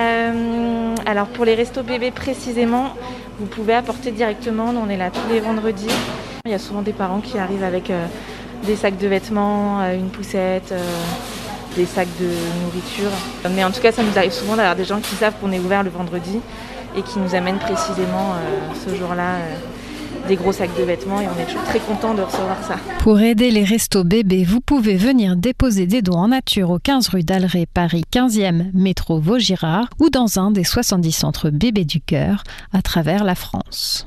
Euh, alors pour les restos bébés précisément, vous pouvez apporter directement, nous on est là tous les vendredis. Il y a souvent des parents qui arrivent avec euh, des sacs de vêtements, euh, une poussette, euh, des sacs de nourriture. Mais en tout cas ça nous arrive souvent d'avoir des gens qui savent qu'on est ouvert le vendredi et qui nous amènent précisément euh, ce jour-là euh, des gros sacs de vêtements et on est toujours très contents de recevoir ça. Pour aider les restos bébés, vous pouvez venir déposer des dons en nature au quinze rue d'Alray, Paris quinzième, métro Vaugirard ou dans un des soixante-dix centres bébés du cœur à travers la France.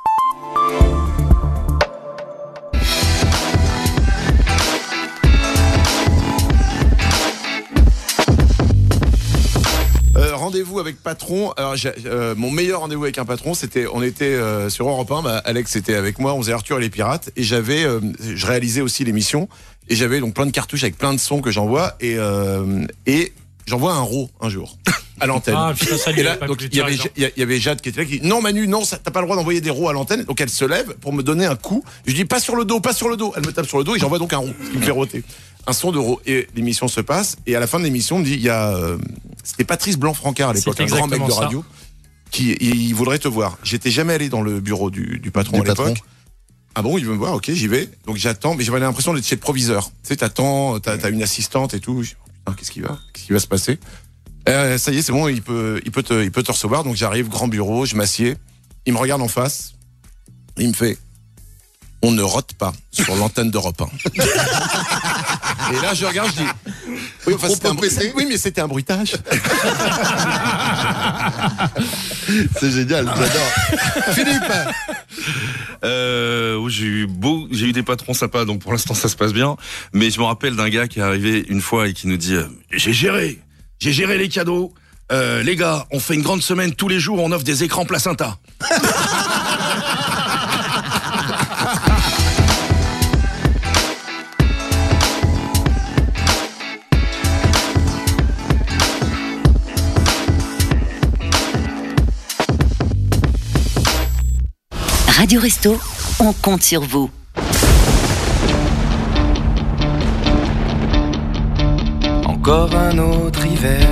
Euh, rendez-vous avec patron. Alors, j'ai- euh, mon meilleur rendez-vous avec un patron, c'était, on était euh, sur Europe un. Bah, Alex était avec moi. On faisait Arthur et les pirates, et j'avais, euh, je réalisais aussi l'émission, et j'avais donc plein de cartouches avec plein de sons que j'envoie, et euh, et j'envoie un raw un jour à l'antenne. Ah, putain, ça lui et là, avait pas donc plu, il y avait, raison. il y a- il y avait Jade qui était là, qui dit non Manu, non, ça- t'as pas le droit d'envoyer des raws à l'antenne. Donc elle se lève pour me donner un coup. Je dis pas sur le dos, pas sur le dos. Elle me tape sur le dos et j'envoie donc un raw, ce qui me fait roter. Un son de raw. Et l'émission se passe. Et à la fin de l'émission, on me dit, il y a, euh, c'était Patrice Blanc-Francard à l'époque, C'est un grand mec de exactement ça. radio, qui il voudrait te voir. J'étais jamais allé dans le bureau du, du patron Du à l'époque. patron. Ah bon, il veut me voir, ok, j'y vais. Donc j'attends, mais j'avais l'impression d'être chez le proviseur. Tu sais, t'attends, t'as, t'as une assistante et tout. Je dis, putain, qu'est-ce qui va, qu'est-ce qui va se passer? Euh, ça y est, c'est bon, il peut, il peut te, il peut te recevoir. Donc j'arrive, grand bureau, je m'assieds. Il me regarde en face. Il me fait, on ne rote pas sur l'antenne d'Europe un. Et là, je regarde, je dis, oui, enfin, c'était un bruit- oui, mais c'était un bruitage. C'est génial, j'adore. Philippe. Euh, oui, j'ai eu beau, j'ai eu des patrons sympas, donc pour l'instant ça se passe bien. Mais je me rappelle d'un gars qui est arrivé une fois et qui nous dit euh, j'ai géré, j'ai géré les cadeaux. Euh, les gars, on fait une grande semaine tous les jours, on offre des écrans placenta. Radio Resto, on compte sur vous. Encore un autre hiver,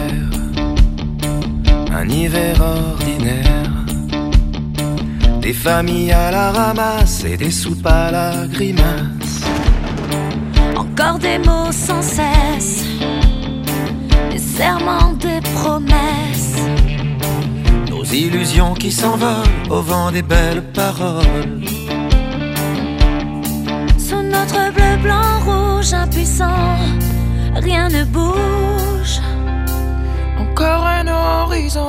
un hiver ordinaire. Des familles à la ramasse et des soupes à la grimace. Encore des mots sans cesse, des serments, des promesses. Nos illusions qui s'envolent au vent des belles paroles. Sous notre bleu, blanc, rouge, impuissant, rien ne bouge. Encore un horizon,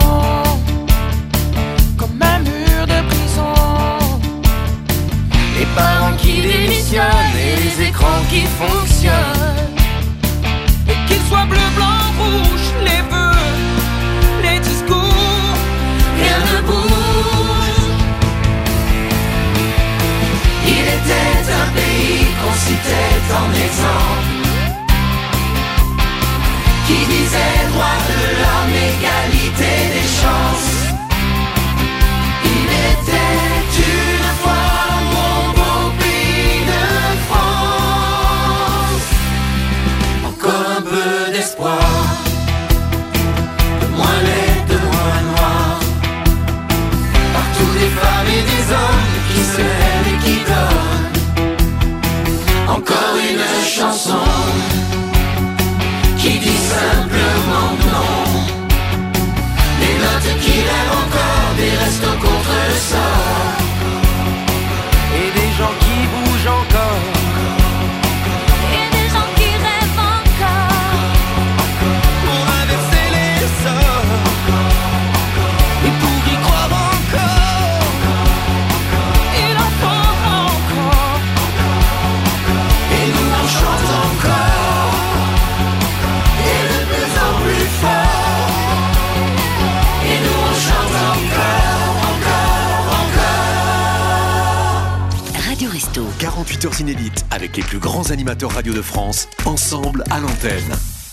comme un mur de prison. Les parents qui démissionnent et les écrans qui fonctionnent. Et qu'ils soient bleu, blanc, rouge, les vœux, les discours, rien ne bouge. Il était un pays qu'on citait en exemple, qui disait droit de l'homme, égalité des chances. Il était une fois mon beau pays de France. Encore un peu d'espoir, de moins laid, de moins noir. Partout des femmes et des hommes qui se lèvent et qui donnent. Encore une chanson qui dit simplement non. Des notes qui rêvent encore, des restos contre le sort. Et des gens qui bougent encore. Et des gens qui rêvent encore. Pour inverser les sorts. Et pour y croire encore. Il en faudra encore. Et nous on chante encore. Et de plus en plus fort. Et nous on chante encore, encore, encore. Radio Resto. quarante-huit heures inédites avec les plus grands animateurs radio de France, ensemble à l'antenne.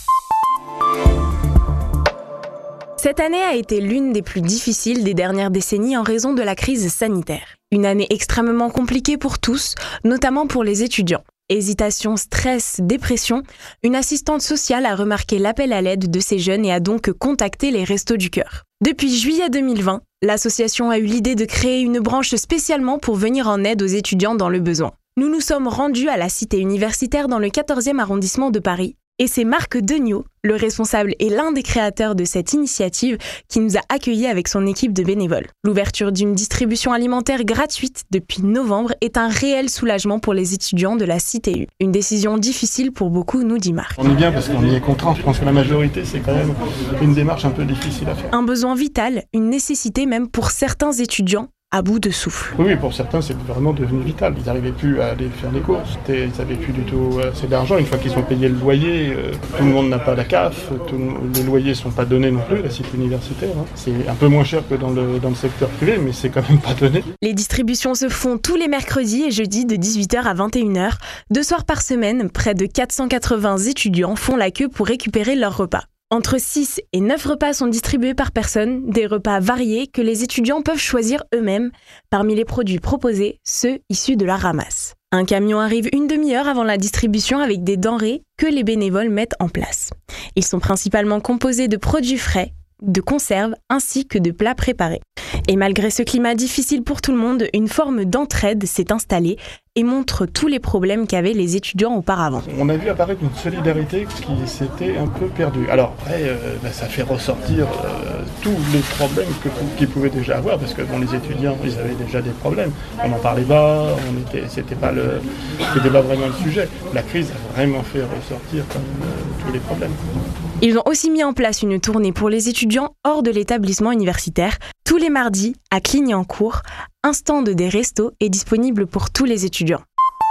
Cette année a été l'une des plus difficiles des dernières décennies en raison de la crise sanitaire. Une année extrêmement compliquée pour tous, notamment pour les étudiants. Hésitation, stress, dépression, une assistante sociale a remarqué l'appel à l'aide de ces jeunes et a donc contacté les Restos du Cœur. Depuis juillet deux mille vingt, l'association a eu l'idée de créer une branche spécialement pour venir en aide aux étudiants dans le besoin. Nous nous sommes rendus à la cité universitaire dans le quatorzième arrondissement de Paris, et c'est Marc Degnaud, le responsable et l'un des créateurs de cette initiative, qui nous a accueillis avec son équipe de bénévoles. L'ouverture d'une distribution alimentaire gratuite depuis novembre est un réel soulagement pour les étudiants de la C T U. Une décision difficile pour beaucoup, nous dit Marc. On est bien parce qu'on y est contraint. Je pense que la majorité, c'est quand même une démarche un peu difficile à faire. Un besoin vital, une nécessité même pour certains étudiants, à bout de souffle. Oui, pour certains, c'est vraiment devenu vital. Ils n'arrivaient plus à aller faire les courses. Ils n'avaient plus du tout assez d'argent. Une fois qu'ils ont payé le loyer, euh, tout le monde n'a pas la C A F. Tout, les loyers ne sont pas donnés non plus, la cité universitaire. Hein. C'est un peu moins cher que dans le, dans le secteur privé, mais c'est quand même pas donné. Les distributions se font tous les mercredis et jeudis de dix-huit heures à vingt et une heures. Deux soirs par semaine, près de quatre cent quatre-vingts étudiants font la queue pour récupérer leur repas. Entre six et neuf repas sont distribués par personne, des repas variés que les étudiants peuvent choisir eux-mêmes. Parmi les produits proposés, ceux issus de la ramasse. Un camion arrive une demi-heure avant la distribution avec des denrées que les bénévoles mettent en place. Ils sont principalement composés de produits frais, de conserves ainsi que de plats préparés. Et malgré ce climat difficile pour tout le monde, une forme d'entraide s'est installée et montre tous les problèmes qu'avaient les étudiants auparavant. On a vu apparaître une solidarité qui s'était un peu perdue. Alors après, euh, bah, ça fait ressortir euh, tous les problèmes que, qu'ils pouvaient déjà avoir, parce que bon, les étudiants, ils avaient déjà des problèmes. On n'en parlait pas, on était, c'était pas le, c'était pas vraiment le sujet. La crise a vraiment fait ressortir quand même, euh, tous les problèmes. Ils ont aussi mis en place une tournée pour les étudiants hors de l'établissement universitaire. Tous les mardis, à Clignancourt, un stand des restos est disponible pour tous les étudiants.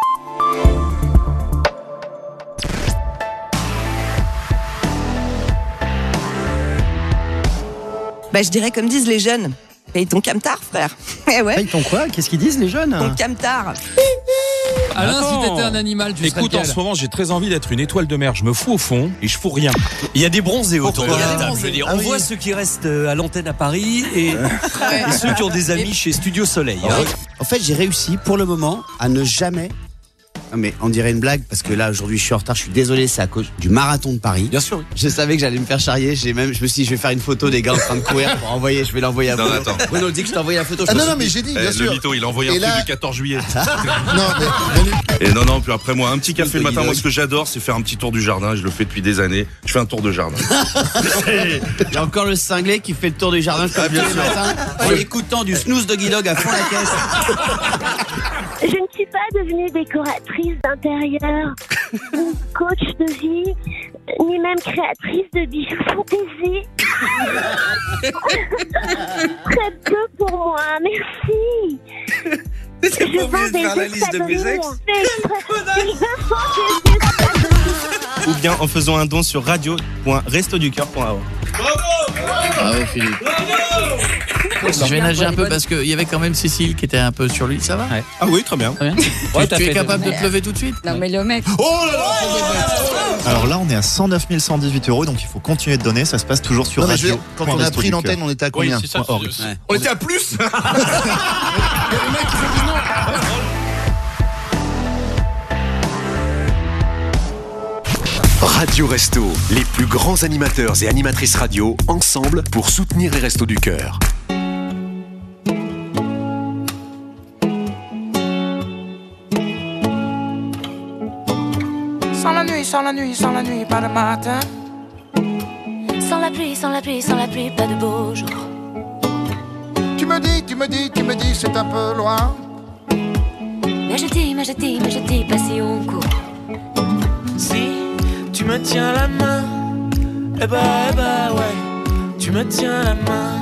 Bah, je dirais comme disent les jeunes. Paye ton camtar, frère. Eh ouais. Paye ton quoi? Qu'est-ce qu'ils disent les jeunes? Ton camtar. Alain, attends. si t'étais un animal, tu Écoute, serais en lequel ce moment, j'ai très envie d'être une étoile de mer. Je me fous au fond et je fous rien. Il y a des bronzés autour de Pourquoi la table. Je veux dire, Ah on oui. voit ceux qui restent euh, à l'antenne à Paris et, et ceux qui ont des amis chez Studio Soleil. hein. En fait, j'ai réussi pour le moment à ne jamais. Non, mais on dirait une blague parce que là aujourd'hui je suis en retard, je suis désolé, c'est à cause du marathon de Paris. Bien sûr. Je savais que j'allais me faire charrier, j'ai même, je me suis dit je vais faire une photo des gars en train de courir pour envoyer, je vais l'envoyer à Non, Bruno. attends. Bruno dit que je t'ai envoyé la photo. je Ah me non, suis non, mais dit- j'ai dit, Eh, bien le sûr. mytho, il a envoyé un Et truc là- du quatorze juillet. Non, mais, Et non, non, puis après moi, un petit café le matin, moi ce que j'adore, c'est faire un petit tour du jardin. Je le fais depuis des années. Je fais un tour de jardin. Il y a encore le cinglé qui fait le tour du jardin comme tous les matins en écoutant du snooze Doggy Dog à fond la caisse. Je ne suis pas devenue décoratrice d'intérieur, ni coach de vie, ni même créatrice de bijoux fantaisie. Très peu pour moi, merci. Est-ce que Je vous vends voulez des faire la liste de mes ex espadrilles. Je vends des espadrilles. Ou bien en faisant un don sur radio point resto du cœur point a o. Bravo Philippe. Je vais nager un peu parce qu'il y avait quand même Cécile qui était un peu sur lui, ça va? Ah oui, très bien. Très bien. Ouais, tu t'as tu es fait capable des- de te lever tout de suite? Non mais le mec. Oh là là. Alors là, on est à cent neuf mille cent dix-huit euros, donc il faut continuer de donner. Ça se passe toujours sur Non, mais je veux radio. dire, quand on a pris l'antenne, on était à combien? Oui, c'est ça. Point org. c'est- Ouais. On était à plus. Radio Resto, les plus grands animateurs et animatrices radio, ensemble pour soutenir les Restos du Cœur. Sans la nuit, sans la nuit, sans la nuit, pas de matin. Sans la pluie, sans la pluie, sans la pluie, pas de beau jour. Tu me dis, tu me dis, tu me dis, c'est un peu loin. Mais je dis, mais je dis, mais je dis, pas si on court. Si tu me tiens la main, eh bah, eh bah ouais, tu me tiens la main.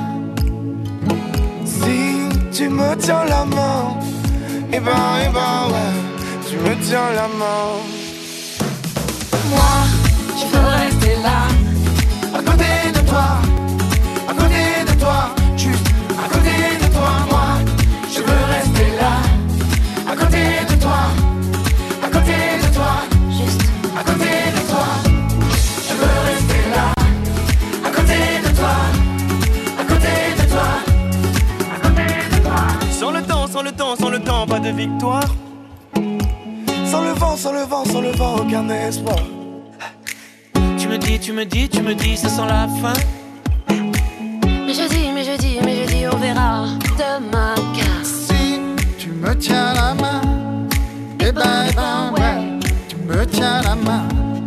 Si tu me tiens la main, eh bah, eh bah ouais, tu me tiens la main. Moi, je veux rester là, à côté de toi, à côté de toi, juste à côté de toi. Moi, je veux rester là, à côté de toi, à côté de toi, juste à côté de toi. Je veux rester là, à côté de toi, à côté de toi, à côté de toi. Sans le temps, sans le temps, sans le temps, pas de victoire. Sans le vent, sans le vent, sans le vent, aucun espoir. Tu me dis, tu me dis, tu me dis, ça sent la fin. Mais je dis, mais je dis, mais je dis, on verra demain car Si tu me tiens la main, eh ben, eh ben, ouais, tu me tiens la main.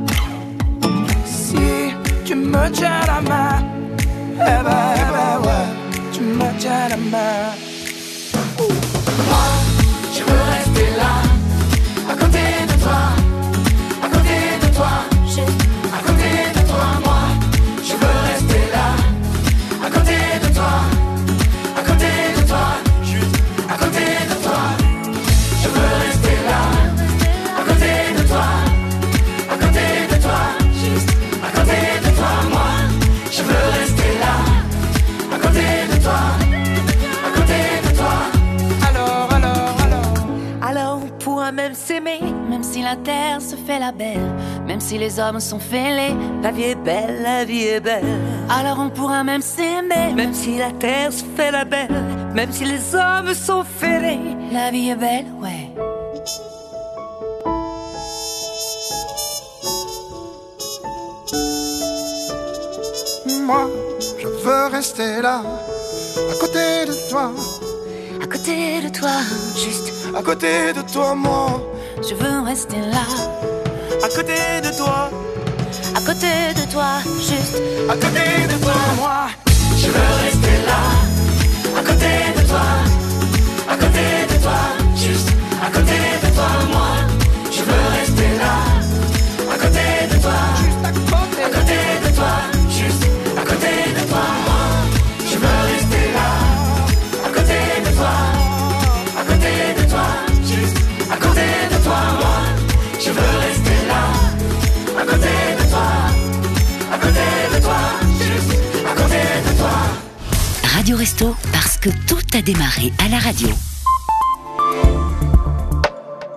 Si tu me tiens la main, eh ben, eh ben, ouais, tu me tiens la main. Moi, je veux rester là, à côté de toi, à côté de toi, juste à côté de toi. Moi, je veux rester là, à côté de toi, à côté de toi, juste à côté de toi. Je veux rester là, à côté de toi, à côté de toi, juste à côté de toi. Moi, je veux rester là, à côté de toi, à côté de toi. Alors, alors, alors. alors on pourra même s'aimer, même si la terre se fait la belle, même si les hommes sont fêlés. La vie est belle, la vie est belle. Alors on pourra même s'aimer, même si la terre se fait la belle, même si les hommes sont fêlés. La vie est belle, ouais. Moi, je veux rester là, à côté de toi, À côté de toi, juste à côté de toi, moi, je veux rester là. à côté de toi, À côté de toi, juste à côté de toi, moi. Je veux rester là, à côté de toi, à côté de toi, juste à côté de toi, moi. Je veux rester là, à côté de toi, juste à côté, à côté de toi, juste à côté de toi, moi. Je veux rester là, à côté de toi, à côté de toi, juste à côté de toi, moi. Je veux rester là, à côté de toi, à côté de toi, juste à côté de toi. Radio Resto, parce que tout a démarré à la radio.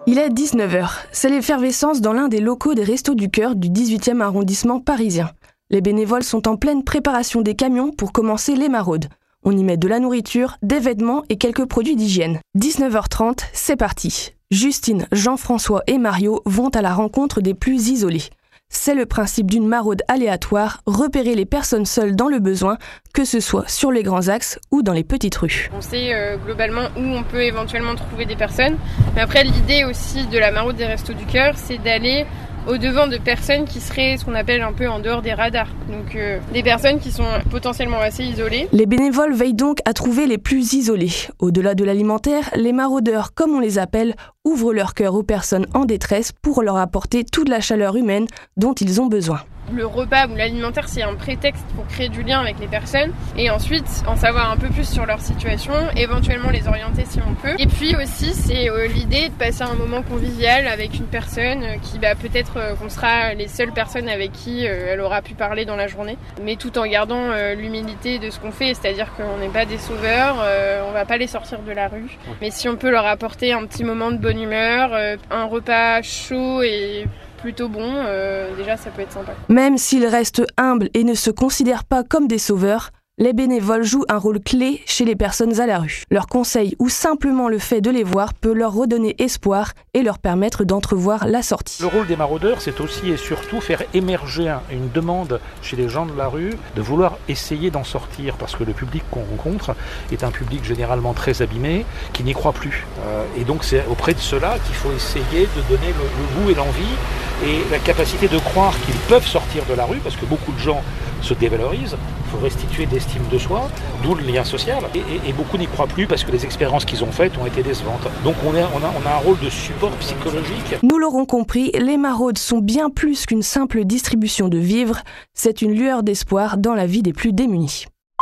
Il est dix-neuf heures. C'est l'effervescence dans l'un des locaux des Restos du Cœur du dix-huitième arrondissement parisien. Les bénévoles sont en pleine préparation des camions pour commencer les maraudes. On y met de la nourriture, des vêtements et quelques produits d'hygiène. dix-neuf heures trente, c'est parti. Justine, Jean-François et Mario vont à la rencontre des plus isolés. C'est le principe d'une maraude aléatoire, repérer les personnes seules dans le besoin, que ce soit sur les grands axes ou dans les petites rues. On sait euh, globalement où on peut éventuellement trouver des personnes, mais après l'idée aussi de la maraude des Restos du Cœur, c'est d'aller au-devant de personnes qui seraient ce qu'on appelle un peu en dehors des radars. Donc euh, des personnes qui sont potentiellement assez isolées. Les bénévoles veillent donc à trouver les plus isolés. Au-delà de l'alimentaire, les maraudeurs, comme on les appelle, ouvrent leur cœur aux personnes en détresse pour leur apporter toute la chaleur humaine dont ils ont besoin. Le repas ou l'alimentaire, c'est un prétexte pour créer du lien avec les personnes et ensuite en savoir un peu plus sur leur situation, éventuellement les orienter si on peut. Et puis aussi, c'est euh, l'idée de passer un moment convivial avec une personne euh, qui bah, peut-être euh, qu'on sera les seules personnes avec qui euh, elle aura pu parler dans la journée, mais tout en gardant euh, l'humilité de ce qu'on fait, c'est-à-dire qu'on n'est pas des sauveurs, euh, on va pas les sortir de la rue, mais si on peut leur apporter un petit moment de bonne humeur, euh, un repas chaud et plutôt bon, euh, déjà ça peut être sympa. Même s'ils restent humbles et ne se considèrent pas comme des sauveurs, les bénévoles jouent un rôle clé chez les personnes à la rue. Leurs conseils ou simplement le fait de les voir peut leur redonner espoir et leur permettre d'entrevoir la sortie. Le rôle des maraudeurs, c'est aussi et surtout faire émerger une demande chez les gens de la rue de vouloir essayer d'en sortir, parce que le public qu'on rencontre est un public généralement très abîmé, qui n'y croit plus. Euh, et donc c'est auprès de cela qu'il faut essayer de donner le, le goût et l'envie et la capacité de croire qu'ils peuvent sortir de la rue, parce que beaucoup de gens se dévalorisent, il faut restituer d'estime de soi, d'où le lien social. Et, et, et beaucoup n'y croient plus parce que les expériences qu'ils ont faites ont été décevantes. Donc on a, on a, on a un rôle de support psychologique. Nous l'aurons compris, les maraudes sont bien plus qu'une simple distribution de vivres, c'est une lueur d'espoir dans la vie des plus démunis.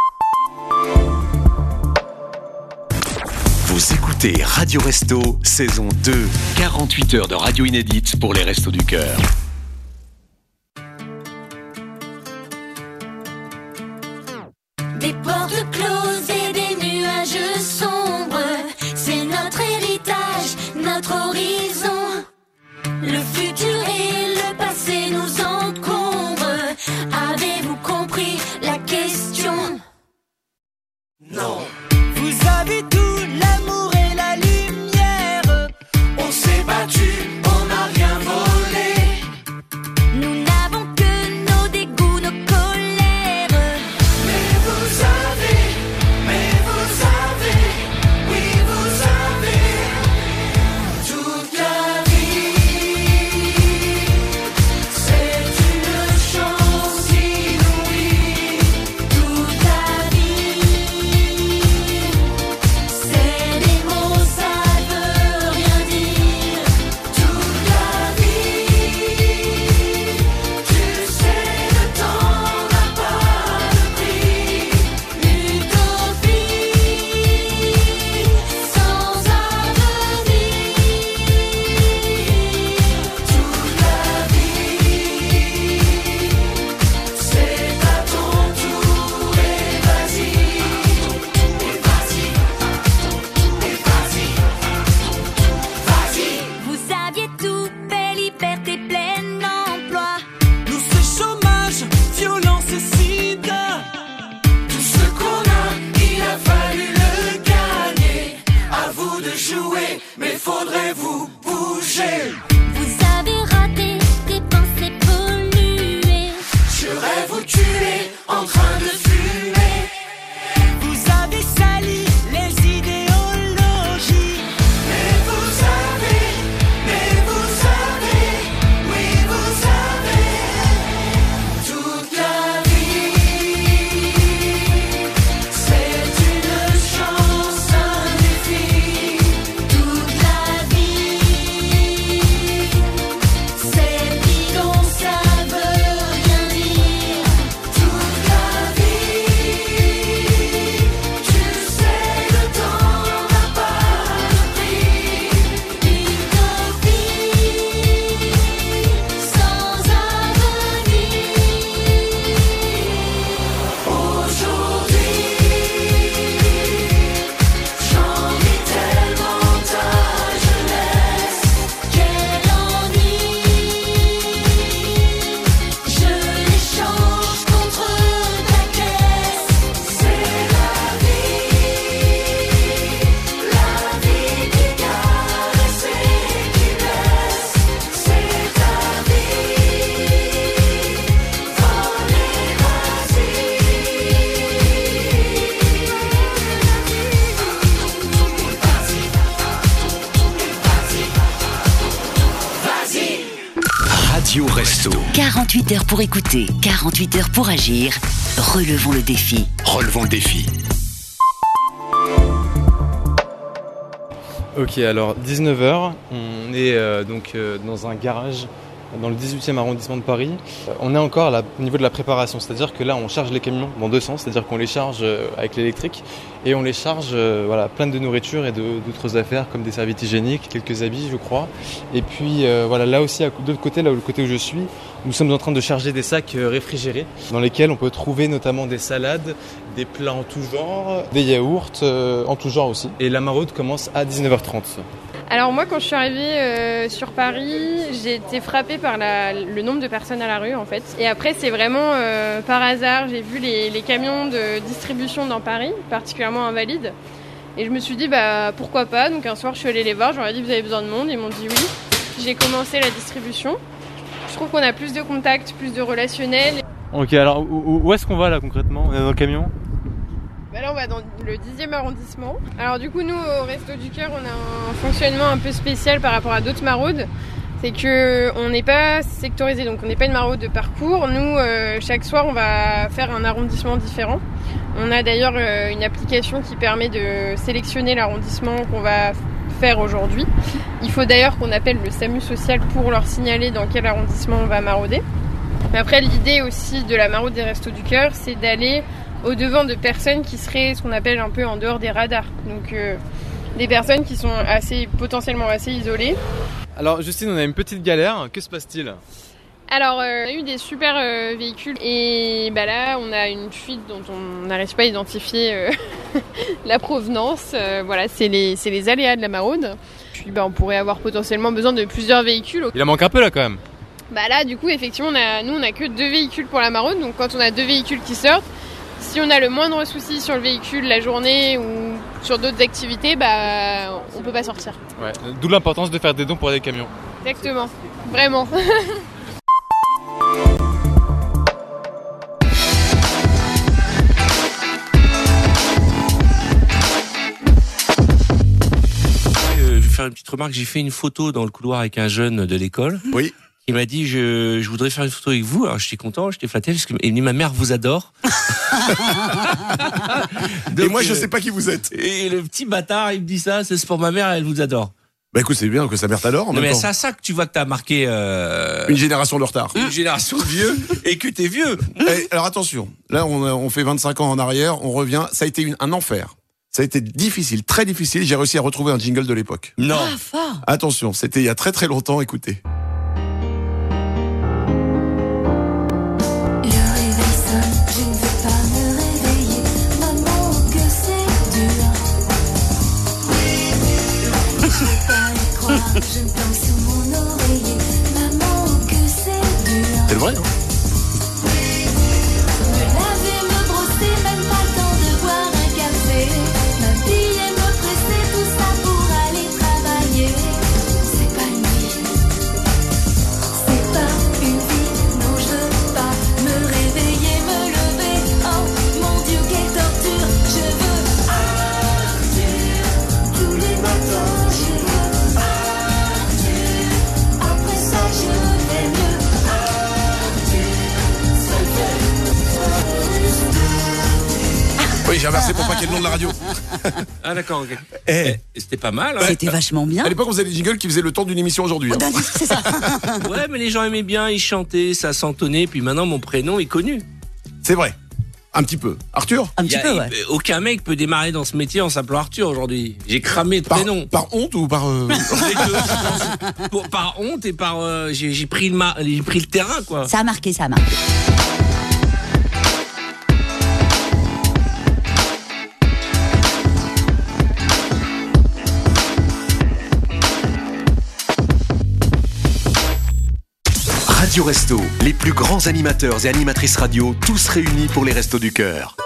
Vous écoutez Radio Resto, saison deux, quarante-huit heures de radio inédite pour les Restos du Cœur. Des portes closes et des nuages sombres, c'est notre héritage, notre horizon. Le futur et le passé nous encombrent. Avez-vous compris la question? Non. Vous avez tout, l'amour et la lumière. On s'est battu, on n'a rien volé. Resto. quarante-huit heures pour écouter, quarante-huit heures pour agir. Relevons le défi. Relevons le défi. Ok, alors dix-neuf heures, on est euh, donc euh, dans un garage dans le dix-huitième arrondissement de Paris. Euh, on est encore là, au niveau de la préparation, c'est-à-dire que là on charge les camions dans deux sens, c'est-à-dire qu'on les charge euh, avec l'électrique et on les charge euh, voilà, plein de nourriture et de, d'autres affaires comme des serviettes hygiéniques, quelques habits je crois. Et puis euh, voilà, là aussi, à, de l'autre côté, là où le côté où je suis, nous sommes en train de charger des sacs euh, réfrigérés dans lesquels on peut trouver notamment des salades, des plats en tout genre, des yaourts euh, en tout genre aussi. Et la maraude commence à dix-neuf heures trente. Alors moi, quand je suis arrivée euh, sur Paris, j'ai été frappée par la, le nombre de personnes à la rue en fait. Et après, c'est vraiment euh, par hasard, j'ai vu les, les camions de distribution dans Paris, particulièrement Invalides. Et je me suis dit, bah pourquoi pas. Donc un soir, je suis allée les voir, je leur ai dit, vous avez besoin de monde. Ils m'ont dit oui. J'ai commencé la distribution. Je trouve qu'on a plus de contacts, plus de relationnel. Ok, alors où, où est-ce qu'on va là concrètement dans le camion? Bah là on va dans le dixième arrondissement. Alors du coup nous au Resto du Cœur on a un fonctionnement un peu spécial par rapport à d'autres maraudes. C'est que on n'est pas sectorisé, donc on n'est pas une maraude de parcours. Nous euh, chaque soir on va faire un arrondissement différent. On a d'ailleurs euh, une application qui permet de sélectionner l'arrondissement qu'on va faire aujourd'hui. Il faut d'ailleurs qu'on appelle le SAMU social pour leur signaler dans quel arrondissement on va marauder. Mais après l'idée aussi de la maraude des Restos du Cœur, c'est d'aller au-devant de personnes qui seraient ce qu'on appelle un peu en dehors des radars. Donc euh, des personnes qui sont assez, potentiellement assez isolées. Alors Justine, on a une petite galère, que se passe-t-il? Alors euh, on a eu des super euh, véhicules et bah là on a une fuite dont on n'arrive pas à identifier euh, la provenance. Euh, voilà, c'est les, c'est les aléas de la maraude. Puis bah, on pourrait avoir potentiellement besoin de plusieurs véhicules. Il en manque un peu là quand même. Bah là du coup effectivement on a, nous on a que deux véhicules pour la maraude. Donc quand on a deux véhicules qui sortent, si on a le moindre souci sur le véhicule la journée ou sur d'autres activités, bah on peut pas sortir. Ouais. D'où l'importance de faire des dons pour des camions. Exactement, vraiment. Je vais faire une petite remarque, j'ai fait une photo dans le couloir avec un jeune de l'école. Oui. Il m'a dit je, je voudrais faire une photo avec vous. Alors j'étais content, j'étais flatté parce que il me dit ma mère vous adore. Donc, et moi je euh, sais pas qui vous êtes. Et le petit bâtard il me dit ça, c'est pour ma mère, elle vous adore. Bah écoute, c'est bien que sa mère t'adore en Non, même mais temps. c'est à ça que tu vois que t'as marqué euh... Une génération de retard. Une génération de vieux et que t'es vieux. Et alors attention, là on, a- on fait vingt-cinq ans en arrière, on revient, ça a été une- un enfer. Ça a été difficile, très difficile. J'ai réussi à retrouver un jingle de l'époque. Non. Ah, fort. Attention, c'était il y a très très longtemps, écoutez. Le réveil sonne, je ne veux pas me réveiller. Maman, que c'est dur. Oui, dur. Je peux pas y croire, je me plante sous mon oreiller. Maman, que c'est dur. C'est le vrai, hein? Me laver, me brosser, même pas le temps de boire un café. M'habiller, me presser, tout ça pour aller travailler. C'est pas une vie. C'est pas une vie. Non, je veux pas me réveiller, me lever. Oh mon Dieu, quelle torture. Je veux Arthur. Tous les matins, je veux Arthur. Après ça, je vais mieux. Arthur. Ça fait. Oui, j'ai inversé pour pas qu'il y ait le nom de la radio. Ah d'accord, ok. Eh, C'était pas mal. Hein. C'était vachement bien. à l'époque, on faisait des jingles qui faisaient le temps d'une émission aujourd'hui. hein. C'est ça. Ouais, mais les gens aimaient bien, ils chantaient, ça s'entonnait. Puis maintenant, mon prénom est connu. C'est vrai. Un petit peu. Arthur Un Il y petit a- peu, ouais. il- Aucun mec peut démarrer dans ce métier en s'appelant Arthur aujourd'hui. J'ai cramé de par, prénoms. par honte ou par... euh, Les deux, je pense. Pour- par honte et par euh, j'ai j'ai pris le ma- j'ai pris le terrain quoi. Ça a marqué, ça a marqué. Radio Resto, les plus grands animateurs et animatrices radio, tous réunis pour les Restos du Cœur.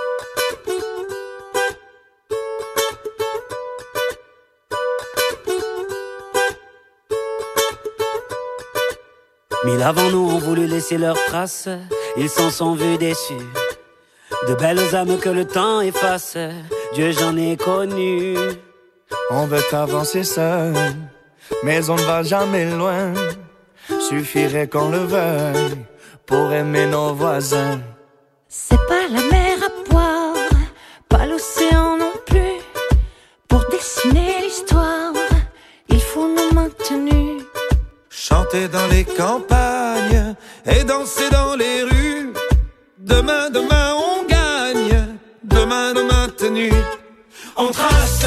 Mille avant nous ont voulu laisser leurs traces, ils s'en sont vus déçus. De belles âmes que le temps efface, Dieu j'en ai connu. On veut avancer seul, mais on ne va jamais loin. suffirait qu'on le veuille pour aimer nos voisins. C'est pas la mer à boire, pas l'océan non plus. Pour dessiner l'histoire, il faut nos mains tenues. Chanter dans les campagnes et danser dans les rues. Demain, demain on gagne, demain, demain tenues. On trace,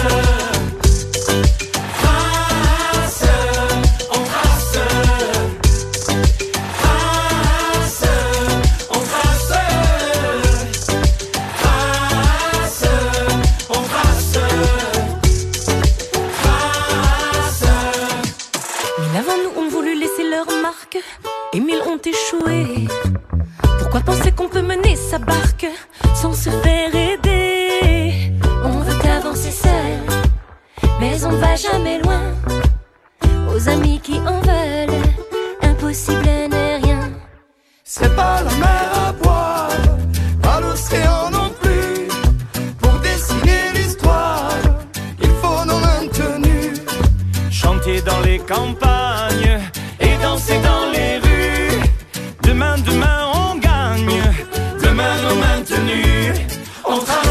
trace, on trace, trace, on trace, trace, on trace, trace. Mille avant nous ont voulu laisser leur marque et mille ont échoué. Pourquoi penser qu'on peut mener sa barque sans se faire aider? On veut avancer seul, mais on va jamais loin. Aux amis qui en veulent, impossible n'est rien. C'est pas la mer à boire, pas l'océan non plus. Pour dessiner l'histoire, il faut nos mains tenues. Chanter dans les campagnes et danser dans les rues. Demain, demain on gagne, demain nos mains tenues. On trace.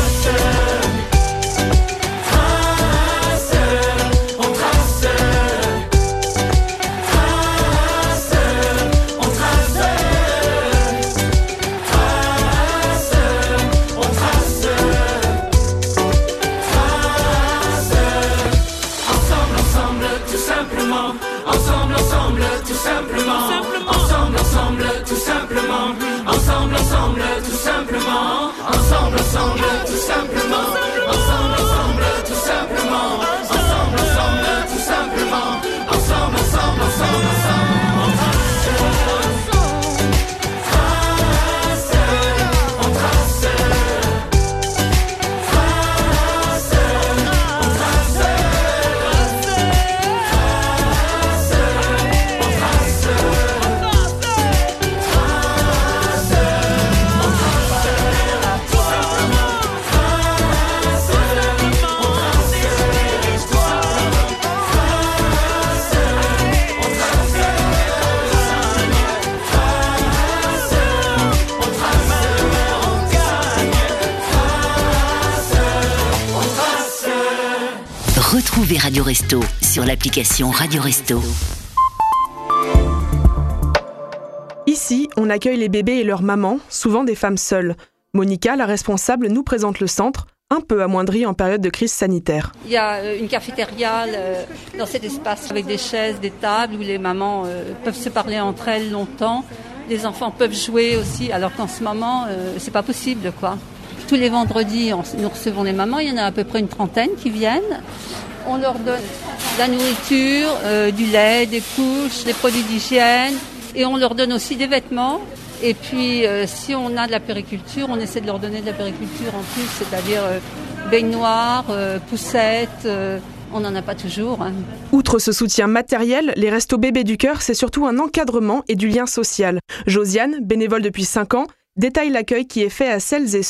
Ensemble, ensemble, tout simplement. Ensemble, ensemble, tout simplement. Ensemble, ensemble, tout simplement. Ensemble, ensemble, tout simplement. Ensemble, ensemble, tout simplement. Ensemble, ensemble, tout simplement. Ensemble, ensemble, ensemble, ensemble. Retrouvez Radio Resto sur l'application Radio Resto. Ici, on accueille les bébés et leurs mamans, souvent des femmes seules. Monica, la responsable, nous présente le centre, un peu amoindri en période de crise sanitaire. Il y a une cafétéria euh, dans cet espace avec des chaises, des tables où les mamans euh, peuvent se parler entre elles longtemps. Les enfants peuvent jouer aussi, alors qu'en ce moment, euh, c'est pas possible, quoi. Tous les vendredis, on, nous recevons les mamans. Il y en a à peu près une trentaine qui viennent. On leur donne de la nourriture, euh, du lait, des couches, des produits d'hygiène. Et on leur donne aussi des vêtements. Et puis, euh, si on a de la périculture, on essaie de leur donner de la périculture en plus, c'est-à-dire euh, baignoires, euh, poussettes. Euh, on n'en a pas toujours. Hein. Outre ce soutien matériel, les Restos Bébés du Cœur, c'est surtout un encadrement et du lien social. Josiane, bénévole depuis cinq ans, détaille l'accueil qui est fait à celles et